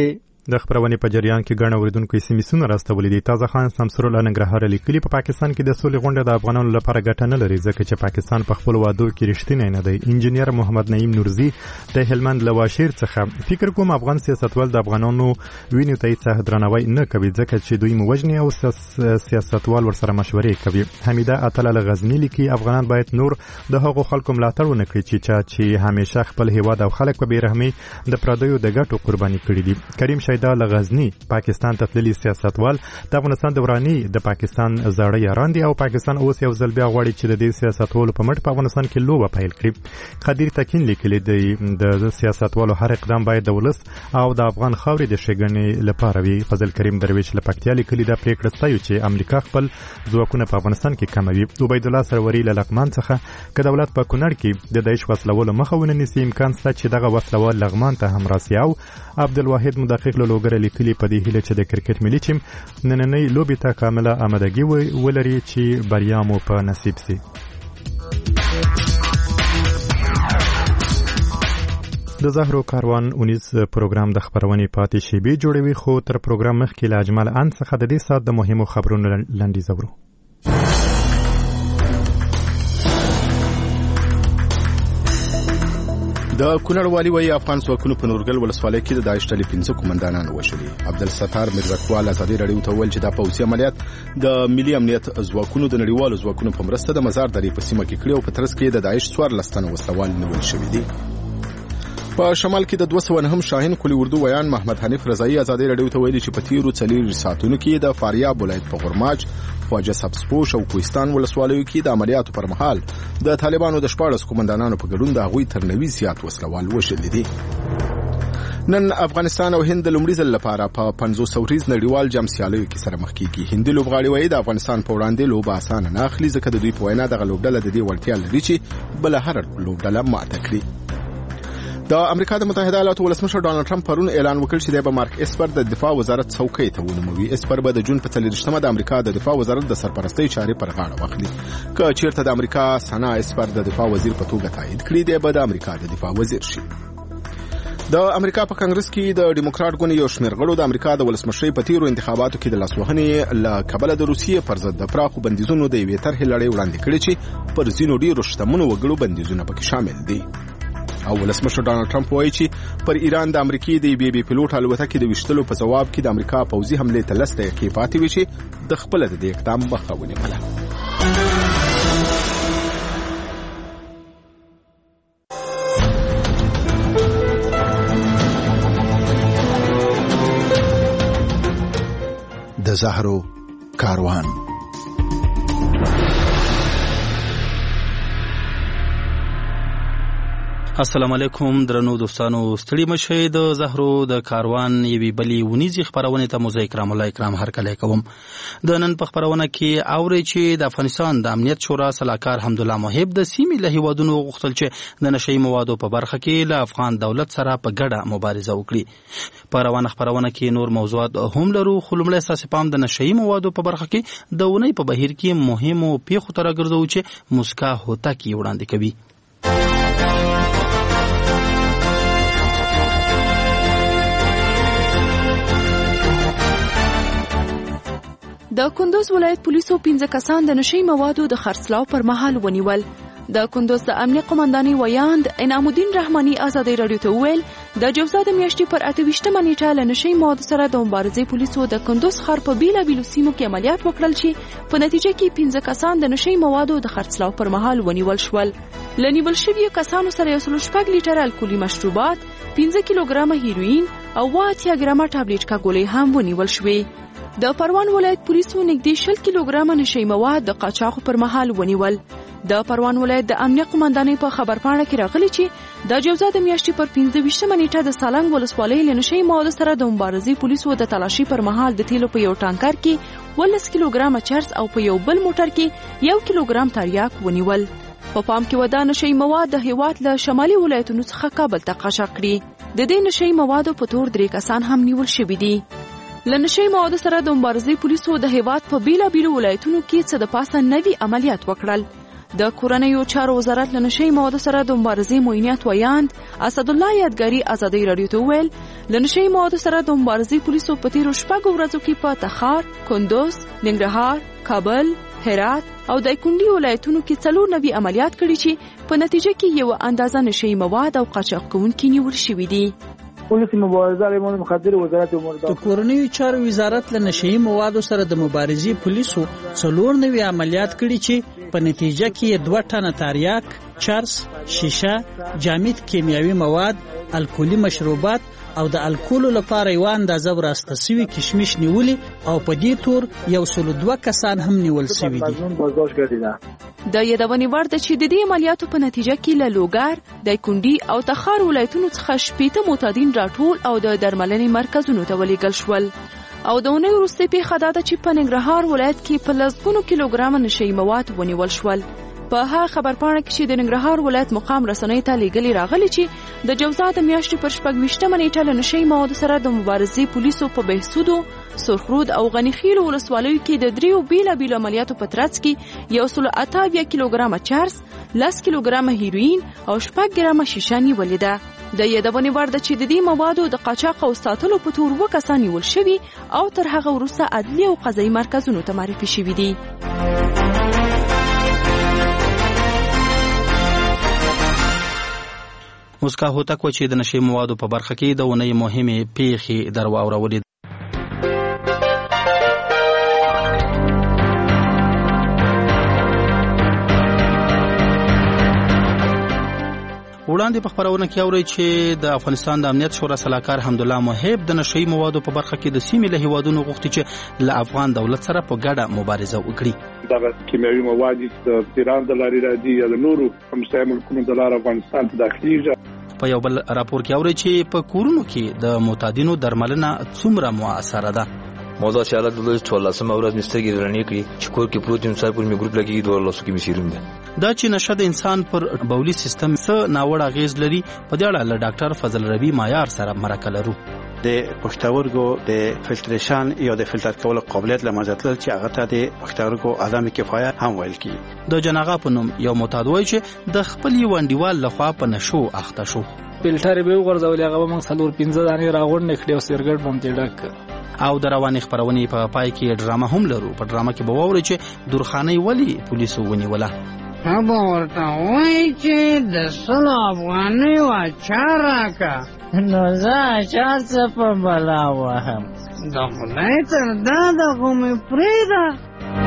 د خبرونې په جریان کې ګڼ اوریدونکو SMS راستولې دي. تازه خان شمسور الله ننګرهار لیکلي په پاکستان کې د سولې غونډه د افغانانو لپاره ګټه نه لري ځکه چې پاکستان په خپل وعدو کې رښتینی نه دی. انجینیر محمد نعیم نورزی د هلمند له واشیر څخه فکر کوم افغان سیاستوال د افغانانو وینو ته هیڅ درناوی نه کوي ځکه چې دوی موجني او سیاستوال ورسره مشورې کوي. حمیده اتل له غزنی لیکي افغانان باید نور د هغو خلکو ملاتړ ونه کړي چې همیشه خپل هیواد او خلک په بیرحمۍ د پردیو د ګټو قرباني کړي دي. کریم شیدا له غزنی پاکستان تفلیلی سیاستوال د افغانستان دورانی د پاکستان زړه یاران دي او پاکستان اوس یو ځل بیا غواړي چې د دې سیاستوالو په مټ په افغانستان کې لوبه پیل کړي. قدیر تکین لیکلی دی د سیاستوالو هر اقدام باید د ولس او د افغان خاورې د ښېګڼې لپاره وي. فضل کریم درویش له پکتیا لیکلی دا پریکړه ستایو چې امریکا خپل ځواکونه په افغانستان کې کموي. عبید الله سروري له لغمان څخه که دولت په کونړ کې د داعش وسلولو مخه ونه نیسي امکان شته چې دغه وسلوال لغمان ته هم راسي. او عبدالواحد مدقق له لوګره لیکلي په دې هیله چې د کرکټ ملي ټیم نننۍ لوبې ته کامله آمادګي ولري چې بریا مو په نصیب سي. د زهرو کاروان 19 پروګرام د خبرونې پاتې شیبې جوړوي خو تر پروګرام مخکې له اجمل ان څخه د دې سات د مهمو خبرونو لنډیز اورو. د کونړ والي وایي افغان ځواکونو په نورګل ولسوالۍ کې د داعش ډلې 15 قومندانان وشلي. عبدالستار میرزاکوال ازادي راډیو ته ویل چې دا پوځي عملیات د ملي امنیت ځواکونو د نړیوالو ځواکونو په مرسته د مزار درې په سیمه کې کړي او په ترڅ کې د داعش 14 تنه وسلوال نیول شوي دي. په شمال کې د 209 شاهین کلی اردو ویان محمد حنیف رضایی ازادي راډیو ته ویلي چې په تیرو 4 ساعتونو کې د فاریاب ولایت په غورماج خواجه سبزپوش او کوهستان ولسوالیو کې د عملیاتو پر مهال د طالبانو د 14 قومندانانو په ګډون د هغوی تر 90 زیات وسلوال وشلي دي. نن افغانستان او هند لومړي ځل لپاره په 500 ورځ نړیوال جام سیالیو کې سره مخ کیږي. هندي لوبغاړي وایي د افغانستان په وړاندې لوبه اسانه نه اخلي ځکه د دوی په وینا دغه لوبډله د دې وړتیا لري چې بل هر لوبډله ماته کړي. د امریکا د متحده ایالاتو ولسمشر ډانلډ ټرمپ پرون اعلان وکړ چې د مارک اسپر د دفاع وزارت څوکۍ ته ونوموي. اسپر به د جون په 30مه د امریکا د دفاع وزارت د سرپرستۍ چارې پر غاړه واخلي. که چیرته د امریکا سنا اسپر د دفاع وزیر په توګه تایید کړي دی به د امریکا د دفاع وزیر شي. د امریکا په کانګرس کې د ډیموکرات ګوند یو شمېر غړو د امریکا د ولسمشرۍ په تیرو انتخاباتو کې د لاسوهنې له کبله د روسیې پر ضد د پراخو بندیزونو د یوې طرحې لړۍ وړاندې کړې چې پر ځینو ډېرو شتمنو وګړو بندیزونه پکې شامل دي. او ولسمشر ډانلډ ټرمپ وایي چې پر ایران د امریکای د بي پیلوټ الوتکې د وشتلو په جواب کې د امریکا پوځي حمله ته 10 دقیقې پاتې وي چې د خپل د اقدام مخه ونیوله. د زهرو کاروان. السلام علیکم درنو دوستانو، ستړي مشئ د زهرو د کاروان یوې بلې ونیزې خپرونې ته مو اکرام الله اکرام هرکلی کوم. د نن په خپرونه کې اورئ چې د افغانستان د امنیت شورا سلاکار حمدالله محب د سیمې له هیوادونو غوښتل چې د نشهیي موادو په برخه کې له افغان دولت سره په ګډه مبارزه وکړي. په روانه خپرونه کې نور موضوعات هم لرو، خو لومړی ستاسې پام د نشهیي موادو په برخه کې د اونۍ په بهیر کې مهمو پیښو ته راګرځوو چې مسکا هوتک یې وړاندې کوي. د کندوز ولایت پولیسو 15 کسان د نشهیي موادو د خرڅلاو پر مهال ونیول. د کندوز د امنیه قومندانۍ ویاند انعام الدین رحماني ازادي راډیو ته وویل د جوزا د میاشتې پر 28مه نیټه له نشهیي موادو سره د مبارزې پولیسو د کندوز ښار په بیلابیلو سیمو کې عملیات وکړل چې په نتیجه کې 15 کسان د نشهیي موادو د خرڅلاو پر مهال ونیول شول. له نیول شویو کسانو سره 1.6 لیټر الکولي مشروبات، 15 کیلوګرامه هیروین او 80 ګرامه ټابلیټ کاګولې هم ونیول شوې. د پروان ولایت پولیسو نږدې 60 کیلوګرامه نشهیي مواد د قاچاقو پر مهال ونیول. د پروان ولایت د امنیه قومندانۍ په خبرپاڼه کې راغلي چې د جوزا د میاشتې پر 15مه نیټه د سالنګ ولسوالۍ له نشهیي موادو سره د مبارزې پولیسو د تلاشي پر مهال د تیلو په یو ټانکر کې 12 کیلوګرامه چرس او په یو بل موټر کې 1 کیلوګرام تریاک ونیول. په پام کې ودا نشهیي مواد د هیواد له شمالي ولایتونو څخه کابل ته قاچاق کړي. د دې نشهیي موادو په تور 3 کسان هم نیول شوي دي. له نشهیي موادو سره د مبارزې پولیسو د هیواد په بیلابیلو ولایتونو کې څه د پاسه 90 عملیات وکړل. د کورنیو چارو وزارت له نشهیي موادو سره د مبارزې معینات ویاند اسدالله یادګاري ازادي راډیو ته وویل له نشهیي موادو سره د مبارزې پولیسو په تیرو 6 ورځو کې په تخار، کندوز، ننګرهار، کابل، هرات او دایکنډي ولایتونو کې 94 عملیات کړي چې په نتیجه کې یو اندازه نشهیي مواد او قاچاق کوونکي نیول شوي دي. پولیس مبارزه علیه مواد مخدر وزارت امور د کورنیو چارو وزارت له نشهیي موادو سره د مبارزې پولیسو 94 عملیات کړي چې په نتیجه کې 2 ټنه تریاک، چرس، شیشه، جامد کیمیاوي مواد، الکولي مشروبات او د الکولو لپاره یو اندازه وراسته سوي کشمش نیولي او په دې تور 102 کسان هم نیول سوي دي. د یادونې وړ ده چې د دې عملیاتو په نتیجه کې له لوګر، دایکنډي او تخار ولایتونو څخه 80 معتادین راټول او د درملنې مرکزونو ته ولېږل شول. او د اونۍ وروستۍ پیښه دا ده چې په ننګرهار ولایت کې په لسګونو کیلوګرامه نشهیي مواد ونیول شول. په هغه خبرپاڼه کې چې د ننګرهار ولایت مقام رسنۍ ته لیږلي راغلي چې د جوزا د میاشتې پر 26 نیټه له نشهیي موادو سره د مبارزې پولیسو په بهسودو، سرخرود او غنیخیل ولسوالیو کې د 3 بیلابیلو عملیاتو په ترڅ کې 128 کیلوګرامه چرس، 10 کیلوګرامه هیروین او 6 ګرامه شیشه نیولې ده. د یادونې وړ ده چې د دې موادو د قاچاق او ساتلو په تور 2 کسان نیول شوي او تر هغه وروسته عدلي او قضایي مرکزونو ته معرفي شوي دي. مسکا هوتک و چې د نشهیي موادو په برخه کې د اونۍ مهمې پیښې درواورولې. وړاندې په خبرونه کې اوري چې د افغانستان د امنیت شورا سلاکار حمدالله محب د نشهیي موادو په برخه کې د سیمې له هیوادونو غوښتي چې له افغان دولت سره په ګډه مبارزه وکړي. دا کیمیاوي مواد د ایران د لارې راځي یا د نورو همسایه ملکونو د لارې افغانستان ته داخليږي. په یو بل راپور کې اوري چې په کورونو کې د معتادینو درملنه څومره موثره ده. موضوع چې حالت د 14 ورځ مستګی رڼې کړی چې کور کې پروت انسان پر می ګروپ لګي 2 لاسو کې میشیرون ده. دا چې نشه د انسان پر بولی سیستم څه ناوړه اغیز لري په دې اړه له ډاکټر فضل ربی معیار سره مرکه لرو. د پښتورګو د فلټریشن یا د فلټر کولو قابلیت لمزتل چې هغه ته د پښتورګو عدم کفایت هم ویل کی. د جناغه په نوم یو معتاد وای چې د خپل وانډیوال لخوا په نشو اخته شو. فلټر به وغورځول هغه موږ 4-5 دانې راغون نکړي او سرګړ بم تډک. او د روانې خبرونې په پای کې ډرامه هم لرو. په ډرامه کې به واوري چې درخانۍ ولی پولیسو ونیوله. هغه ورته وایي چې د 100 افغانۍ واچا راکا نو زه چا څه په بلا وهم د خدای تر دا دغه مې پرېږده.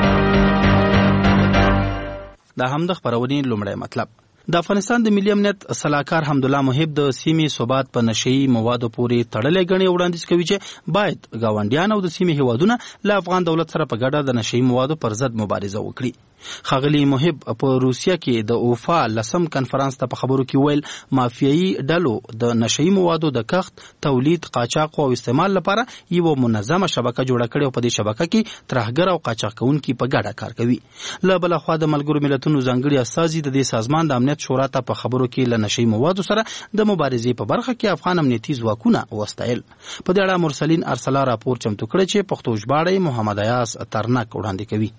دا هم د خبرونې لومړی مطلب. د افغانستان د ملي امنیت سلاکار حمدالله محب د سیمې ثبات په نشهیي موادو پورې تړلې ګڼې وړاندیز کوي چې باید ګاونډیان او د سیمې هیوادونه له افغان دولت سره په ګډه د نشهیي موادو پر ضد مبارزه وکړي. ښاغلي محب په روسیه کې د اوفا لسم کنفرانس ته په خبرو کې ویل مافیایي ډلو د نشهیي موادو د کښت، تولید، قاچاق او استعمال لپاره یو منظمه شبکه جوړه کړې او په دې شبکه کې ترهګر او قاچاق کوونکي په ګډه کار کوي. له بل خوا د ملګرو ملتونو ځانګړي استازي د دې سازمان د امنیت شورا ته په خبرو کې له نشهیي موادو سره د مبارزې په برخه کې افغان امنیتي ځواکونه وستایل. په دې اړه مرسلین ارسلا راپور چمتو کړی چې پښتو ژباړه محمد ایاس ترنک وړاندې کوي.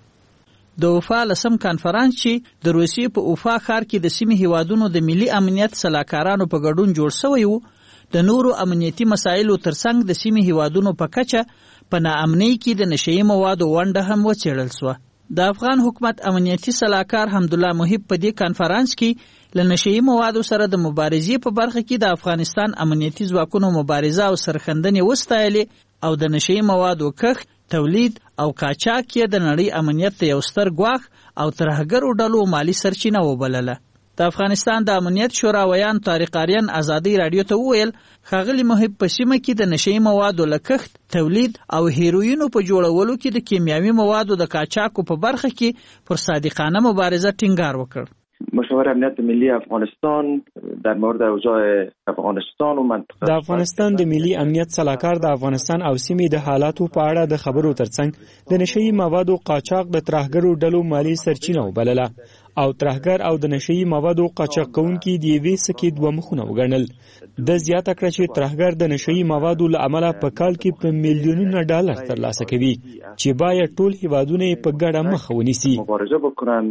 د اوفا لسم کانفرانس چې د روسیې په اوفا ښار کې د سیمې هیوادونو د ملي امنیت سلاکارانو په ګډون جوړ شوی و، د نورو امنیتي مسایلو ترڅنګ د سیمې هیوادونو په کچه په ناامنۍ کې د نشهیي موادو ونډه هم وڅېړل سوه. د افغان حکومت امنیتي سلاکار حمدالله محب په دې کانفرانس کې له نشهیي موادو سره د مبارزې په برخه کې د افغانستان امنیتي ځواکونو مبارزه او سرښندنې وستایلې او د نشهیي موادو کښت، تولید او قاچاق یې د نړۍ امنیت ته یو ستر ګواښ او ترهګرو ډلو مالی سرچینه وبلله. د افغانستان د امنیت شورا ویان طارق آریان ازادي رادیو ته وویل ښاغلي محب په سیمه کې د نشهیي موادو له کښت، تولید او هیروینو په جوړولو کې د کیمیاوي موادو د قاچاقو په برخه کې پر صادقانه مبارزه ټینګار وکړ. مشاور امنیت ملی افغانستان در مورد اوضاع افغانستان و منطقه د افغانستان د ملي امنیت سلاکار د افغانستان او سیمې د حالاتو په اړه د خبرو ترڅنګ د نشهیي موادو قاچاق د ترهګرو ډلو مالی سرچینه وبلله او ترهګر او د نشهیي موادو قاچاق کوونکي د یوې سکې دوه مخونه وګڼل. د زیاته کړه چې ترهګر د نشهیي موادو له امله په کال کې په میلیونونو ډالر ترلاسه کوي چې باید ټول هیوادونه په ګډه مخه ونیسي. مبارزه بکنن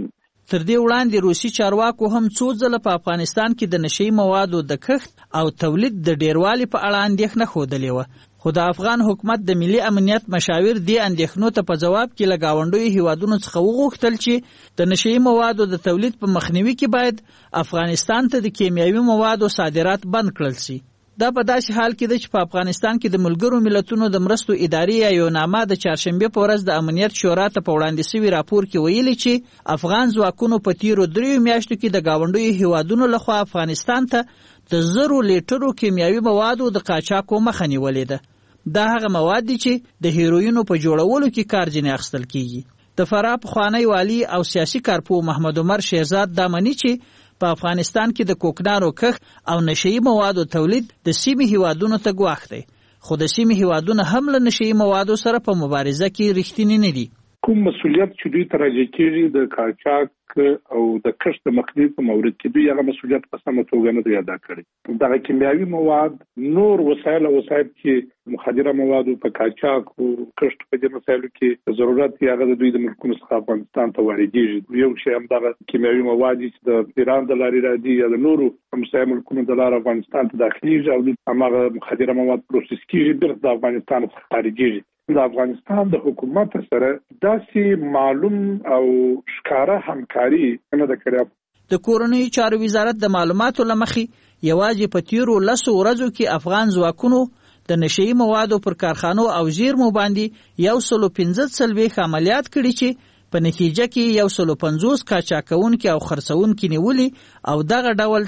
تر دې وړاندې روسي چارواکو هم څو ځله په افغانستان کې د نشئی موادو د کښت او تولید د ډیروالي په اړه اندېښنه ښودلې وه، خو د افغان حکومت د ملي امنیت مشاور دې اندېښنو ته په جواب کې له ګاونډیو هیوادونو څخه وغوښتل چې د نشئی موادو د تولید په مخنیوي کې باید افغانستان ته د کیمیاوي موادو صادرات بند کړل شي. دا په داسې حال کې ده چې په افغانستان کې د ملګرو ملتونو د مرستو ادارې یو نامه د چهارشنبه په ورځ د امنیت شورا ته په وړاندې شوي راپور کې ویلي چې افغان ځواکونو په تیرو 3 میاشتو کې د ګاونډیو هیوادونو لخوا افغانستان ته د 100 لیټرو کیمیاوي موادو د قاچاقو مخه نیولې ده. دا هغه مواد دي چې د هیروینو په جوړولو کې کار ځینې اخیستل کیږي. د فراه پخوانی والی او سیاسي کارپوه محمد عمر شیرزاد دا مني چې په افغانستان کې د کوکنارو کښت او نشئی موادو تولید د سیمې هیوادونو ته ګواښ دی، خو د سیمې هیوادونه هم له نشئی موادو سره په مبارزه کې رښتینی نه دي. کوم مسولیت چې دوی ته راجع کېږي د قاچاق او د کښت د مخنیوي په مورد کې دوی هغه مسولیت په سمه توګه نه دی ادا کړی. دغه کیمیاوي مواد نور وسایل کې مخدره موادو په قاچاق او کښت په دې مسایلو کې ضرورت یې هغه د دوی د ملکونو څخه افغانستان ته واردېږي. یو شی هم دغه کیمیاوي مواد چې د ایران د لارې راځي یا د نورو همسایه ملکونو د لارې افغانستان ته داخليږي او هماغه مخدره مواد پروسس کېږي بیرته د افغانستان څخه خارجېږي. د افغانستان د حکومت سره داسې معلوم او ښکاره همکاري نه ده کړې. د کورنیو چارو وزارت د معلوماتو له مخې یوازې په تیرو 10 ورځو کې افغان ځواکونو د نشئی موادو پر کارخانو او زیرمو باندې 115 عملیات کړي چې په نتیجه کې 150 قاچاقونکي او خرڅونکي نیولي او دغه ډول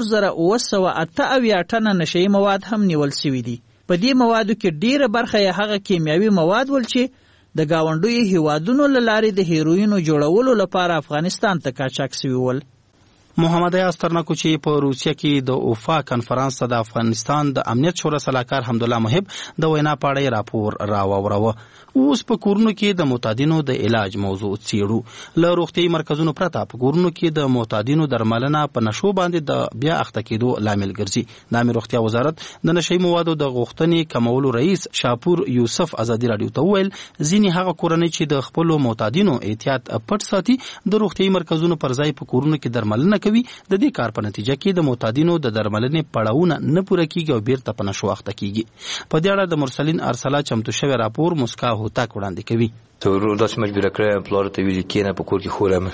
4978 ټنه نشئی مواد هم نیول شوي دي. په دې موادو کې ډیره برخه یې هغه کیمیاوي مواد ول چې د ګاونډیو هیوادونو له لارې د هیروینو جوړولو لپاره افغانستان ته قاچاق شوي ول. محمد ایاز ترنکو چې په روسیه کې د اوفا کنفرانس ته د افغانستان د امنیت شورا سلاکار حمدالله محب د وینا په اړه راپور راووروه. اوس په کورونو کې د معتادینو د علاج موضوع څیړو. له روغتیايي مرکزونو پرته په کورونو کې د معتادینو درملنه په نشو باندې د بیا اخته کېدو لامل ګرځي. د عامه روغتیا وزارت د نشئی موادو د غوښتنې کمولو رئیس شاپور یوسف ازادي رادیو ته ویل ځینې هغه کورنۍ چې د خپل معتادینو احتیاط پټ ساتي د روغتیايي مرکزونو پر ځای په کورونو کې درملنه کوي. د دې کار په نتیجه کې د معتادینو د درملنې پړاوونه نه پوره کیږي او بیرته په نشو اخته کیږي. په دې اړه د مرسلین ارسلا چمتو شوی راپور مسکا هوتک وړاندې کوي. ته داسې مجبوره کړم پلار ته ویلي کېنه په کور کې خورم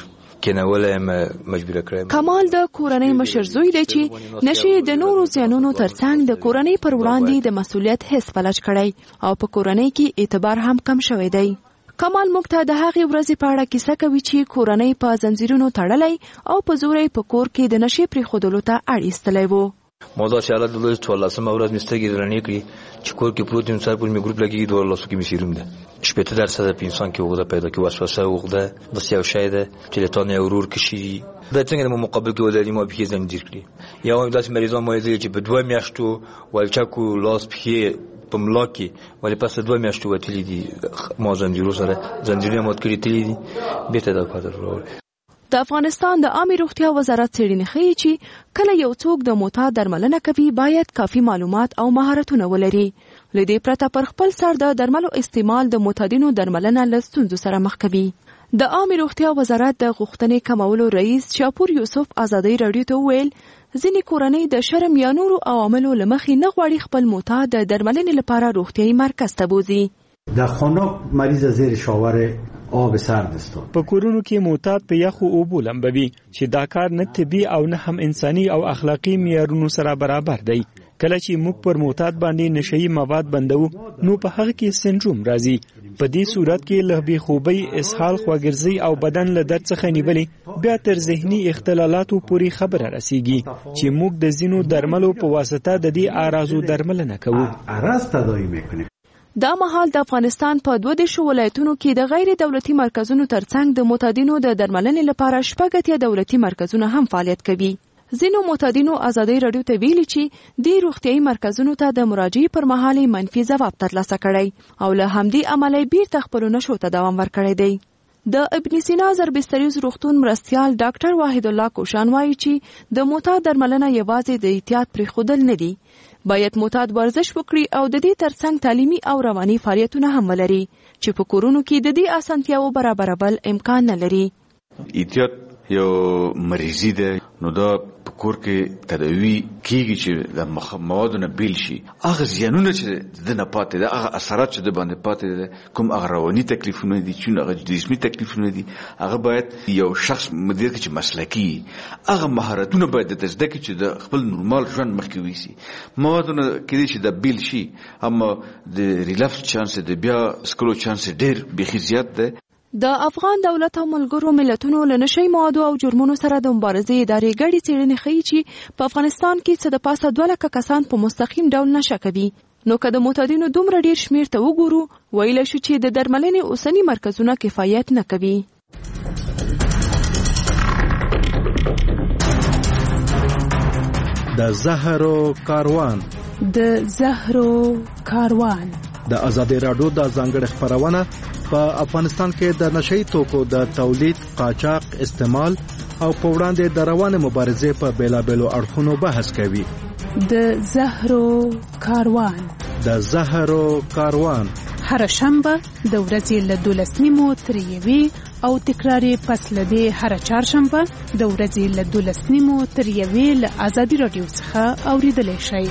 کېنولم مجبوره کړم. کمال د کورنۍ مشر زوی دی چې نشي د نورو زیانونو ترڅنګ د کورنۍ پر وړاندې د مسولیت حس فلج کړی او په کورنۍ کې اعتبار هم کم شوی دی. کمال موږ ته د هغې ورځې په اړه کیسه کوي چې کورنۍ په زنځیرونو تړلی او په زور په کور کې د نشي پرېښودلو ته اړ ایستلی و. ما داسې حالت درلود چې 14مه ورځ مې سترګې رڼې کړي چې کور کې پروت یم، سر پورې مې ګروپ لګېږي، 2 لاسو کې مې سیروم ده. 80% په انسان کې عقده پیدا کوي، وسوسه عقده داسې یو شی ده چې له تا نه یو ورور کشي دا څنګه د مقابل کې ولري ما به زنجیر کړي. یا داسې مریضان ما یې چې په 2 میاشتو ولچکو لاس پښې په ملا کې ولې پس 2 میاشتو وتلی دي ما زنجیرو سره زنجیرونه مات کړي تللی دي بیرته دا کار راوړي. د افغانستان د عامه روغتیا وزارت څېړنې ښیي چې کله یو څوک د معتاد درملنه کوي باید کافي معلومات او مهارتونه ولري. له دې پرته پر خپل سر د درملو استعمال د معتادینو درملنه له ستونزو سره مخ کوي. د عامه روغتیا وزارت د غوښتنې کمولو رئیس شاپور یوسف ازادي رادیو ته ویل ځینې کورنۍ د شرم یا نورو عواملو له مخې نه غواړي خپل معتاد د درملنې لپاره روغتیايي مرکز ته بوځي. در خانه مریض زیر شاور آب سرد است. په کورونو کې معتاد په یخو اوبو لمبوي چې دا کار نه طبي او نه هم انساني او اخلاقی معیارونو سره برابر دی. کله چې موږ پر معتاد باندې نشئی مواد بندو نو په هغه کې سندروم راځي. په دې صورت کې له بې خوبۍ، اسهال، خواګرځي او بدن له درد څخه نیولې بیا تر ذهني اختلالاتو پورې خبره رسیږي چې موږ د ځینو درملو په واسطه د دې اعراضو درملنه کوو. عرض تداوی میکنیم. دا مهال د افغانستان په 22 ولایتونو کې د غیر دولتي مرکزونو ترڅنګ د معتادینو د درملنې لپاره 6 دولتي مرکزونه هم فعالیت کوي. ځینو معتادینو ازادي رادیو ته ویلي چې د روغتیايي مرکزونو ته د مراجعې پر مهال منفي ځواب ترلاسه کړی او له همدې امله بیرته خپلو نشو ته دوام ورکړی دی. د ابن سینا زربستریز روغتون مرستیال ډاکټر واحد الله کوشان وایي چې د معتاد درملنه یوازې د احتیاط پرېښودل نه دي، باید معتاد ورزش وکړي او د دې ترڅنګ تعلیمي او رواني فعالیتونه هم ولري چې په کورونو کې د دې اسانتیاو برابرول امکان نه لري. احتیاط یو مریضی ده نو دا په کور کې تداوی کیږي چې د موادو نه بیل شي هغه زیانونه چې د نه پاتې ده هغه اثرات چې د باندې پاتې ده کوم هغه رواني تکلیفونه دي چې هغه جسمي تکلیفونه دي هغه باید یو شخص مدیر کې چې مسلکی هغه مهارتونه باید د زده کړي چې د خپل نورمال ژوند مخکې ويسي موادونه کې چې د بیل شي اما د ریلپس چانس د بیا سکلو چانس ډیر بخي زیات ده. د افغان دولت او ملګرو ملتونو له نشي موادو او جرمونو سره د مبارزې ادارې ګډې څېړنې ښیي چې په افغانستان کې څه د پاسه 2 لکه کسان په مستقیم ډول نشه کوي. نو که د معتادینو دومره ډیر شمیر ته وګورو ویلی شو چې د درملنې اوسني مرکزونه کفایت نه کوي. د زهرو کاروان د ازادي رادیو د ځانګړي خبرونه په افغانستان کې د نشئی توکو د تولید، قاچاق، استعمال او په وړاندې د روانه مبارزې په بیلابېلو اړخونو بحث کوي. د زهرو کاروان هر شنبه د ورځې له 12:30 تر 1 او تکراری پس لدې هر چهارشنبه د ورځې له 12:30 تر 1 له ازادي رادیو څخه اوریدلای شئ.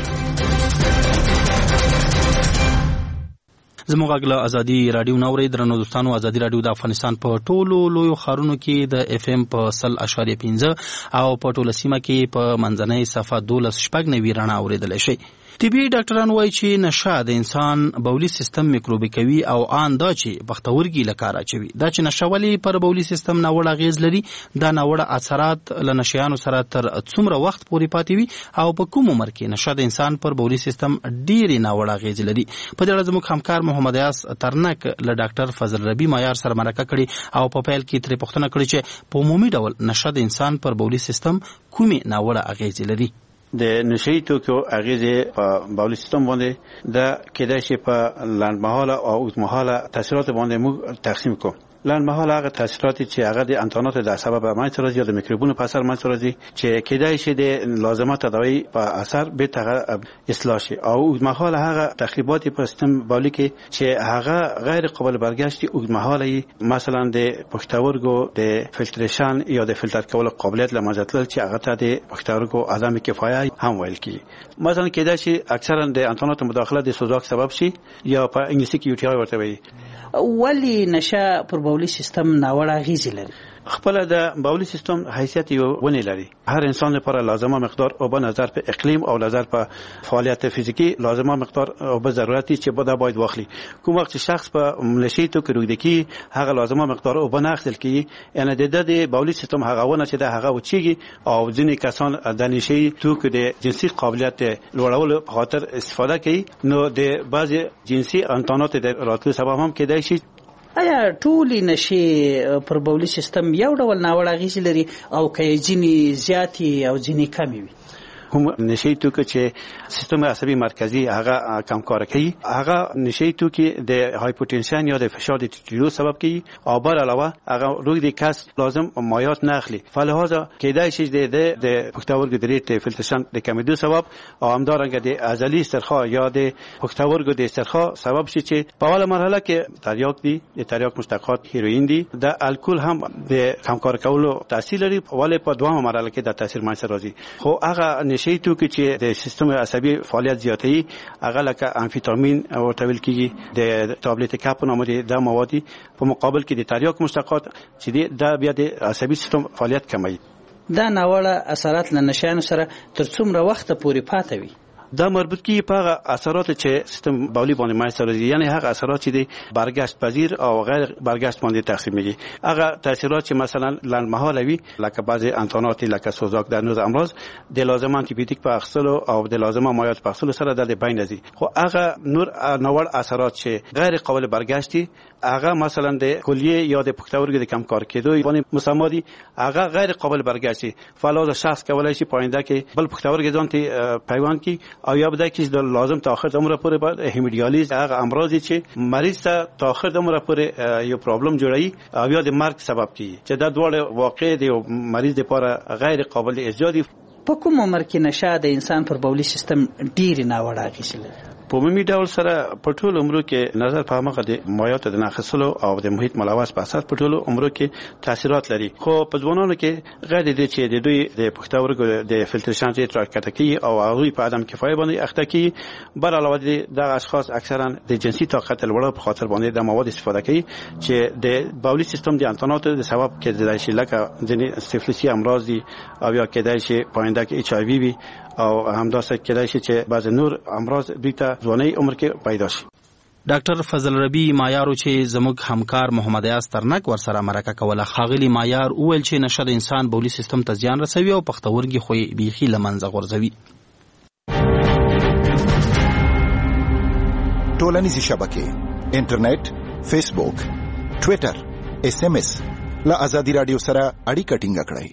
زموږ غږ له ازادي رادیو نوري درنو دوستانو ازادي رادیو د افغانستان په ټولو لویو ښارونو کې د اف ام په 100.5 او په ټوله سیمه کې په منځنۍ صفه 12.9 رڼا اوریدلای شي. طبي ډاکټران وایي چې نشه د انسان بولی سیستم میکروبي کوي او ان دا چې بختورګي لکاره چوي دا چې نشه ولي پر بولی سیستم ناوړه غیز لري دا ناوړه اثرات له نشيانو سره تر څومره وخت پورې پاتې وي او په کوم عمر کې نشه د انسان پر بولی سیستم ډېری ناوړه غیز لري. په دې اړه زموږ همکار محمد یاس ترنک له ډاکټر فضل ربی معیار سره مرکه کړې او په پیل کې ترې پوښتنه کړې چې په عمومي ډول نشه د انسان پر بولی سیستم کومې ناوړه غیز لري. د نشئی توکو اغیزه په بولی سیستم باندې د کېدای شي په لنډمهاله او اوږدمهاله تاثیرات باندې موږ تقسیم کوو. لنډمهاله هغه تاثیرات چې هغه د انتانات د سبب منځ راځي یا د میکروبونو په اثر منځ راځي چې کېدای شي د لازمه تداوی په اثر به تغیر اصلاح شي او اوږدمهاله هغه تخریبات په سیستم بولی کې چې هغه غیر قابل برگشت اوږدمهاله مثلا د پښتورګو د فلټریشن یا د فلټر کولو قابلیت له منځه تلل چې هغه ته د پښتورګو عدم کفایت هم ویل کی. مثلا کېدای شي اکثرا د انتانات مداخله د سوزاک سبب شي یا په انګلیسي کې یو ټی آی ورته وایي. ولی نشه پر بولی سیستم ناوړه غیزی لري؟ خپل د بولی سیستم حیثیت یو ونی لري. هر انسان لپاره لازمه مقدار او به نظر په اقلیم او نظر په فعالیت فیزیکی لازمه مقدار او به ضرورتي چې بده باید واخلي. کوم وخت شخص په نشئی توکو روږدي هغه لازمه مقدار او به ناخذل کی یعنی د بولی سیستم هغه ونه چې د هغه وچیږي او ځینې کسان د نشئی توکو د جنسي قابلیت لوړولو په خاطر استفاده کوي نو د بعضي جنسي انتانات د راتلو سبب هم کېدای شي. آیا ټولې نشې پر بولی سیستم یو ډول ناوړه اغېزې لري او که ځینې زیاتې او ځینې کمې وي؟ هم نشئی توکي چې سیستم عصبي مرکزي هغه کم کار کوي هغه نشئی توکي د هایپوتنشن یا د فشار د ټیټېدو سبب کوي او بل علاوه هغه روی د کس لازم مایات نه اخلي فلهذا کېدای شي د پښتورګو د ریټ فلټریشن د کمیدو سبب او همدارنګه د عضلي استرخاء یا د پښتورګو د استرخاء سبب شي چې په اوله مرحله کې تریاک دي د تریاک مشتقات هیروین دي د الکل هم د کم کار کولو تاثیر لري ولې په دوامه مرحله کې د تاثیر منځ راځي خو هغه نشئی توکي چې د سیستم عصبي فعالیت زیاتوي هغه لکه امفیتامین او تبدیل کیږي د تابلیت کاپ نوم دي د موادي په مقابل کې د تریاک مشتقات چې د بیا د عصبي سیستم فعالیت کموي. دا ناوړه اثرات له نشانو سره تر څومره وخت پورې پاتې وي؟ دا مربوط کی په هغه اثرات چې سیستم بولی باندې منځ راځي یعنی هغه اثرات چې د برگشت پذیر او غیر برگشت باندې تقسیمېږي. هغه تاثیرات چې مثلا لنډمهاله وي لکه بعضی انتانات لکه سوزاک در نوز امراض د لازم انتیبیوتیک په اخیستلو او د لازمه مایعات په اخیستلو سره د بین راځي خو هغه نور ناوړ اثرات چې غیر قابل برگشتي هغه مثلا د کلیه یا د پښتورګو د کم کار کېدو باندې مسما دي هغه غیر قابل برگشتي فلذا شخص کولای شي پاینده کې بل پښتورګو ځان ته پیوند کی او یا بده کې د لازم تا اخر عمر پورې بعد هیمودیالیز هغه امراضی چې مریض ته تا اخر عمر پورې یو پرابلم جوړي او یا د مرګ سبب کیږي چې دا ډول واقع دی مریض لپاره غیر قابل اجرا دي. په کوم عمر کې نشه د انسان پر بولی سیستم ډیر ناوړه اغېز لري؟ په عمومي ډول سره په ټولو عمرو کې نظر په هغه د مایعاتو د ناخصلو او د محیط ملوث په اساس په ټولو عمرو کې تاثیرات لري خو په ځوانانو کې غیر دې چې د دوی د پښتورګو د فلټریشن ریټ راکټه کوي او هغه په عدم کفایت باندې اخته کوي بل علاوه د اشخاص اکثرا د جنسي طاقت لوړ په خاطر باندې د مواد استفاده کوي چې د بولي سیستم د انتاناتو د سبب کې د شیلکه ځینې سفلیسي امراض دي او یا کېدای شي پاینده کې ایچ آی وی وي او همداسې کېدای شي چې بعض نور امراض بیرته ځواني عمر کې پیدا شي. ډاکټر فضل ربی مایار چې زموږ همکار محمد یاس ترنک ورسره مرکه کوله خاغلی مایار وویل چې نشه د انسان بولي سیستم ته زیان رسوي او پښتورګي خو بیخي لمنځه غورځوي. ټولنیزې شبکې انټرنیټ، فیسبوک، ټویټر، اس ام اس له ازادي رادیو سره اړیکه ټینګه کړئ.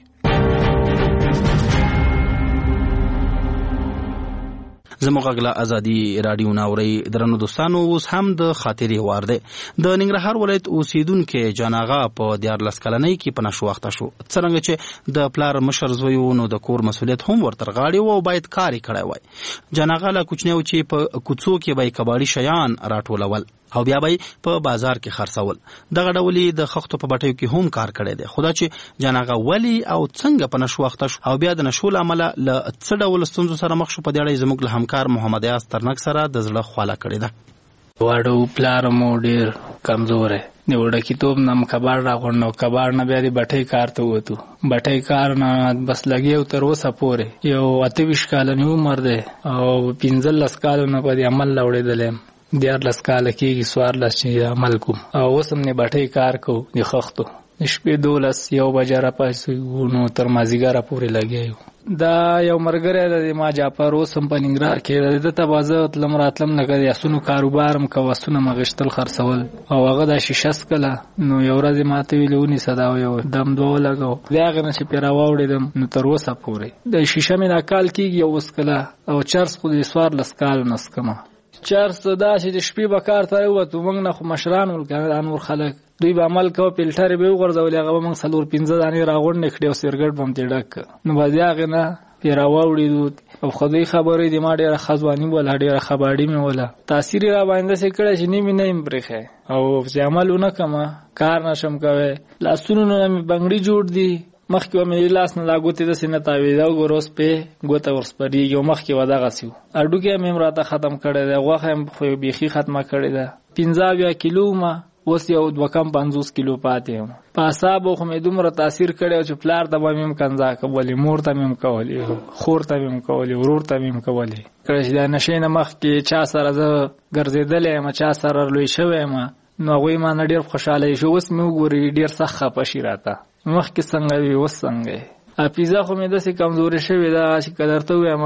زموږ غلا ازادي رادیو ناوري درنو دوستانو اوس هم د خاطرې وار دی. د ننګرهار ولایت اوسیدونکو جاناغا په 14 کلنۍ کې په نشو وخته شو څنګه چې د پلار مشر زوی نو د کور مسولیت هم ورتر غاړي او باید کاری کړی وای. جاناغا لا کوچنیو چې په کوڅو کې به کباړي شیان راټولول او بیا به په بازار کې خرڅول. دغه ډولې د خښتو په بټیو کې هم کار کړی دی. خدا چې جاناغا ولی او څنګه په نشو وخته شو او بیا د نشو عمل له څه ډول ستونزو سره مخ شو په دې اړه زموږ له همکار محمد یاس ترنک سره د زړه خواله کړې ده. واړو پلار مو ډیر کمزور دی. د وړکیتوب نم کباړ راغونډو کباړ نه بیا د بټۍ کار ته وته. بټۍ کار نه بس لګیو تر اوسه پورې یو 28 کال عمر دی او 15 کال نه په عمل لوړېدل. 14 کال کېږي 14 چې عمل کوم او اوس هم نه بټۍ کار کو د خښتو شپې 12 یو بجه را پاسې نو تر مازیګره پورې لګیو. دا یو مرګره د ما جعفر اوس هم په ننګرهار کې د تبازه تلم راتلم لکه د اسونو کاروبارم کواسونه مغشتل خرڅول او هغه د شیشه سکله نو یو ورځ ماته ویلونی صدا یو دم دوه لګاو دا غنه چې پیرا واوړم نو تر اوسه پورې د شیشه مې ناکال کېږي او سکله او چرس خو د سوار لسکال نسکمه چرس دا چې د شپې به کار ته وته موږ نه خو مشران ولکه انور خلک دوی به عمل کو فلټر به وغورځول هغه موږ څلور 15 دانې راغونډ کړي او سرګټ بم ته ډک نو بیا هغه نه پیرا واوړي او خدای خبرې د ما ډیره خزوانی ولا ډیره خباړی مې ولا تاثیر را باندې څه کړه چې نیمه نه امبرخه او چې عملونه کما کار نشم کوي لاسونو نه بنگړي جوړ دي مخکې مې لاس نه لاګوتې د سینه تاویز او ګروس په ګوته ورسپری یو مخکې ودا غسیو اډوګه مې راته ختم کړی دا غوخه خو بیخي ختمه کړی دا 15 کیلو ما اوس یو 250 کیلو پاتې په حساب خو مې دومره تاثیر کړی چې پلار ته به مې کنځا کولی مور ته مې کولی خور ته مې کولی ورور ته مې کولی کله چې دا نشې نه مخکې چا سره زه ګرځېدلې ما چا سره لوی شوی ما نو هغوی ما نه ډېر خوشحاله شو اوس مې وګوري ډېر سخت خپه شي راته مخکې څنګه وي اوس څنګه حافظه خو مې داسې کمزورې شوې ده چې که درته ووایم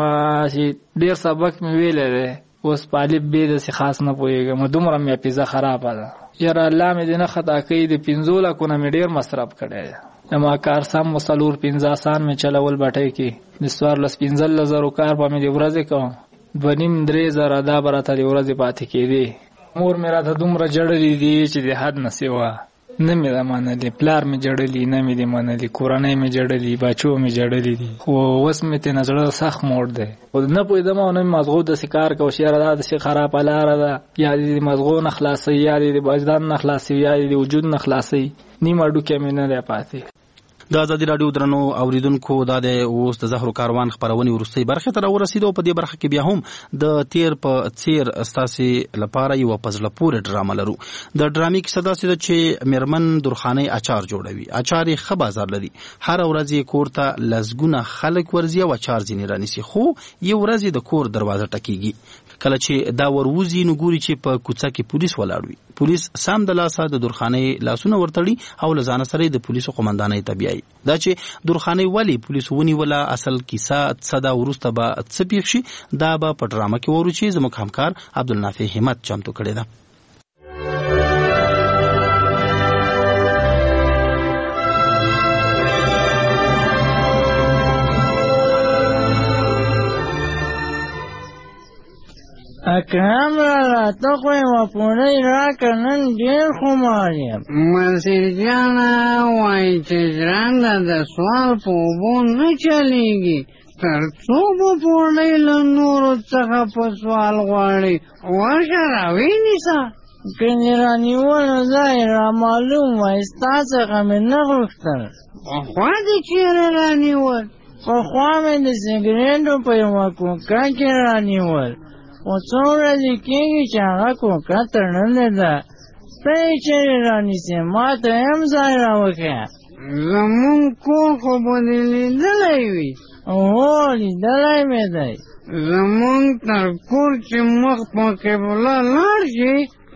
چې ډېر سبق مې ویلی دی اوس په الف ب داسې خاص نه پوهېږم دومره مې حافظه خرابه ده یاره الله مې دې نه خطا کوي د 15 لکونه مې ډېر مصرف کړی دی د ما کار سم و 4-15 آسان مې چلول بټۍ کې د 14-15 زرو کار به مې د ورځې کوم 2.5-3 زره دا به راته د ورځې پاتې کېدې مور مې راته دومره جړلې دي چې د حد نه سوا نه مې دا منلې پلار مې جړلې نه مې دې منلې کورنۍ مې جړلې بچو مې جړلې دي خو اوس مې ته نظر سخت موړ دی خو نه پوهېدم او نه مې مزغو داسې کار کوو چې یاره دا داسې خرابه لاره ده یا دې د مزغو نه خلاصوي یا دې د وجدان نه خلاصوي یا دې د وجود نه خلاصوي نیم هډوکی مې نه دی پاتې. د ازادي رادیو درنو اوریدونکو دا د اوس د زهرو کاروان خبرونې وروستۍ برخه ته راورسېدو په دې برخه کې بیا هم د تیر په څیر ستاسې لپاره یو په زړه پورې ډرامه لرو. د ډرامې کیسه داسې ده چې میرمن درخانۍ اچار جوړوي اچار یې ښه بازار لري هر ورځ یې کور ته لسګونه خلک ورځي او اچار ځینې رانیسي خو یو ورځ د کور دروازه ټکیږي کله چې دا وروزي نو ګوري چې په کوڅه کې پولیس ولاړ وي پولیس سم د لاسه د درخانۍ لاسونه ورتړي او له ځانه سره د پولیسو قومندانۍ ته بیایي دا چې درخانۍ ولې پولیس ونیوله اصل کیسه څه ده وروسته به څه پیښ شي دا به په ډرامه کې وورو چې زموږ همکار عبدالنافع همت چمتو کړی ده. اکرام لالا تو کوئی وپونی را کنن دیر خماریم منصیر جانا وائی چه جرانده ده سوال پو بون نچلیگی تر څو به پوړۍ له نورو څخه په سوال غواړي ورشه راوینیسه که دې رانیولو ځای رامعلوم وای ستا څخه مې نه غوښتل پخوا دې چېرې رانیول پخوا مې د سګرېټو په یوه کوکه کې رانیول خو څو ورځې کېږي چې هغه کوکه تړلې ده ته یې چېرې رانیسې ما ته هم ځای راوښیه زمونږ کور خو به دې لیدلی وي هو لیدلی مې دی زمونږ تر کور چې مخ په قبله لاړ شي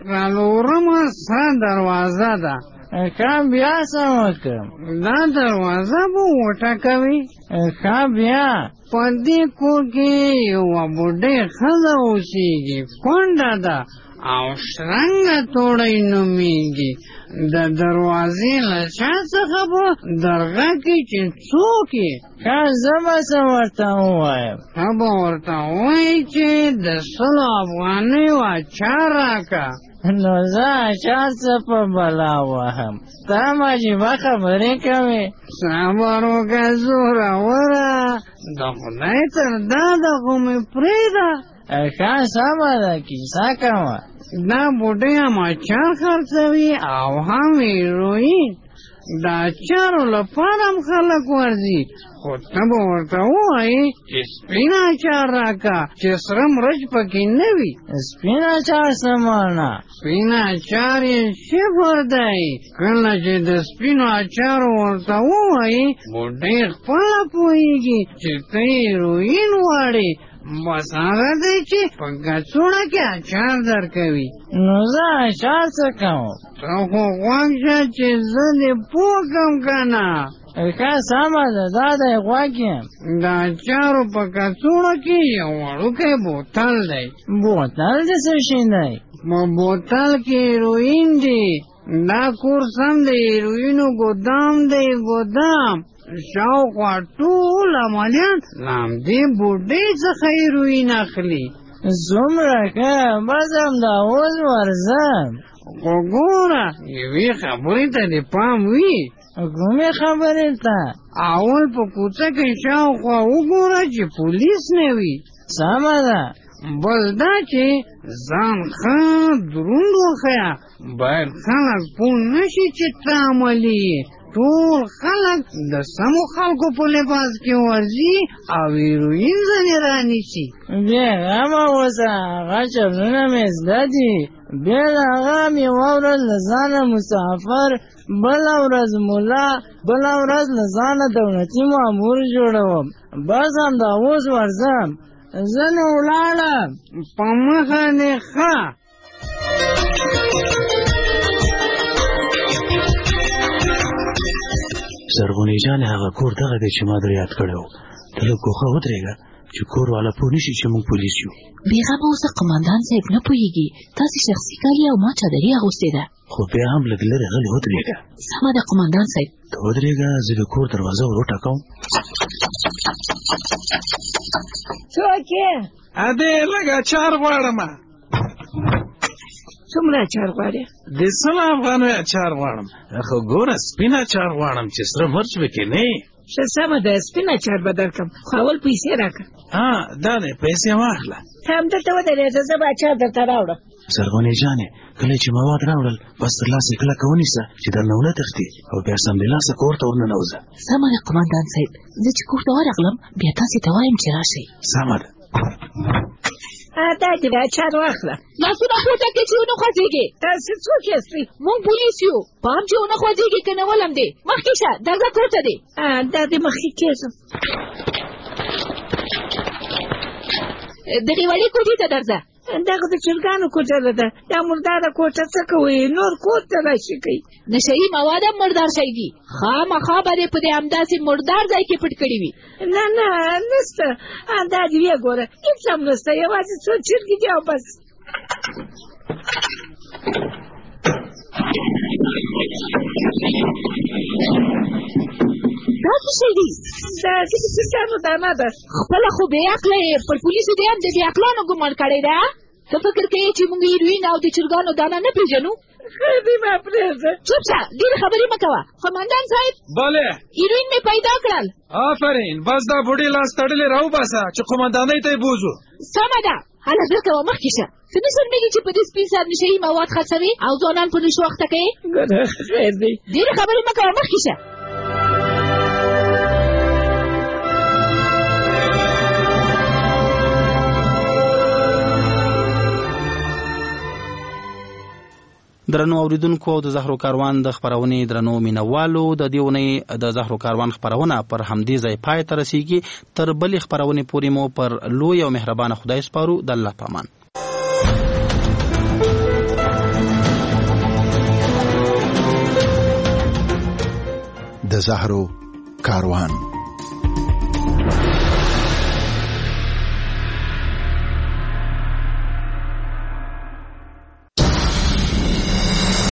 رالورمه سره دروازه ده ښه بیا څه وکړم دا دروازه به وټکوي ښه بیا په دې کور کې یوه بوډۍ ښځه اوسېږي کونډه ده او شرنګه توړی نومیږي د دروازې له شا څخه به درغکي چې څوک یې ښه زه به څه ورته ووایم ښه به ورته ووایي چې د 100 افغانیو اچار راکه نو زه اچار څه په بلا وهم ته هم عجیبه خبرې کوې صبر وکړه زوروره د خدای تر داده خو مې پرېږده ښه سمه ده کیسه کوه دا بوډۍ هم اچار خرڅوي او هم هیروین د اچارو لپاره هم خلک ورځي خو ته به ورته ووایي چې سپین اچار راکه چې سره مرچ پکې نه وي سپین اچار څه معنا سپین اچار یې صفر دی کله چې د سپینو اچارو ورته ووایي بوډۍ خپله پوهېږي چې ته هیروین غواړې بس هغه دی چې په کڅوړه کې اچار درکوي نو زه اچار څه کوم ته خو غوږ شه چې زه دې پوه کړم که نه ښه سمه ده دا دی غوږ یم د اچارو په کڅوړه کې یو وړوکی بوتل دی بوتل د څه شي دی په بوتل کې هیروین دی دا کور سم د هیروینو ګودام دی ګودام شاوخوا ټول عملیان له همدې بوډۍ څخه هیروین اخلي څومره ښه بس همدا اوس ورځم خو ګوره یوې خبرې ته دې پام وي کومې خبرې ته اول په کوڅه کې شاوخوا وګوره چې پولیس نه وي سمه ده بل دا چې ځان ښه دروند وښیه باید خلک پوه نه شي چې ته عملي ټول خلک د سمو خلکو په لباس کې ورځي او هیروین ځنې رانیسي بېغمه اوسه هغه چلونه مې زده دي بیا د هغه هم یوه ورځ له ځانه مسافر بله ورځ ملا بله ورځ له ځانه دولتي مامور جوړوم بس همدا اوس ورځم زه نو ولاړم په مخه دې ښه زرغونې جانې هغه کور دغه دی چې ما در یاد کړی و ته لږ ګوښه ودرېږه چې کور والا پوه نه شي چې موږ پولیس یو بېغمه اوسه قمندان صاحب نه پوهېږي تاسې شخصي کالي او ما چادري اغوستې ده خو بیا هم لږ لرې غلې ودرېږه سمه ده قمندان صاحب ته ودرېږه زه د کور دروازه ور وټکوم څوک یې ادې لږ اچار غواړمه څومره اچار غواړې د 100 افغانیو اچار غواړم خو ګوره سپین اچار غواړم چې سره مرچ پکې نه وي ښه سمه ده سپین اچار به درکړم خو اول پیسې راکړه دا دی پیسې واخله ته همدلته ودرېږه زه به اچار درته راوړم زرغونې جانې کله چې مواد راوړل بس تر لاسه یې کلکه ونیسه چې درنه ونه تښتي او بیا سمدلاسه کور ته ورننوځه سمه ده قمندان صاحب زه چې کور ته ورغلم بیا تاسې ته وایم چې راشئ سمه ده دا دې د اچار واخله لاسونه پورته کړئ چې ونه خوځېږي تاسې څوک یاستئ موږ پولیس یو پام چې ونه خوځېږي که نه ولم دی مخکې شه درځه کور ته دی دا دې مخکې کېږم دغې وړې کوټې ته درځه دغه د چرګانو کوټه ده دا مرداره کوټه څه کوئ نور کور ته راشي کوي نشهیي مواد هم مردار شی دي خامخا به دې په دې همداسې مردار ځای کې پټ کړي وي نه نسته دا دې ویې ګوره هېڅ هم نسته یوازې څو چرګې دي او بس دا څه شی دي دا چې د چرګانو دانه ده خپله خو بې عقله یې پر پولیسو دې هم د بې عقلانو ګمان کړی ده ته فکر کوې چې موږ هیروین او د چرګانو دانه نه پیژنو؟ خیلی ما پریزه. چوپ شه، ډېرې خبرې مه کوه. قمندان صاحب بله هیروین مې پیدا کړل. آفرین، بس دا بوډۍ لاس تړلې راوباسه چې قمندانۍ ته یې بوځو. سمه ده، هله ژر کوه، مخکې شه. ته نه شرمېږې چې په دې سپین سر نشهیي مواد خرڅوې او ځوانان په نشو اخته کوې؟ خیر دی. ډېرې خبرې مه کوه، مخکې شه. درنو اوریدونکو او د زهرو کاروان د خبرونې درنو مینوالو، د دې اونۍ د زهرو کاروان خبرونه پر همدې ځای پای ته رسیږي. تر بلې خبرونې پورې مو پر لوی او مهربانه خدای سپارو. د الله پامان. د زهرو کاروان.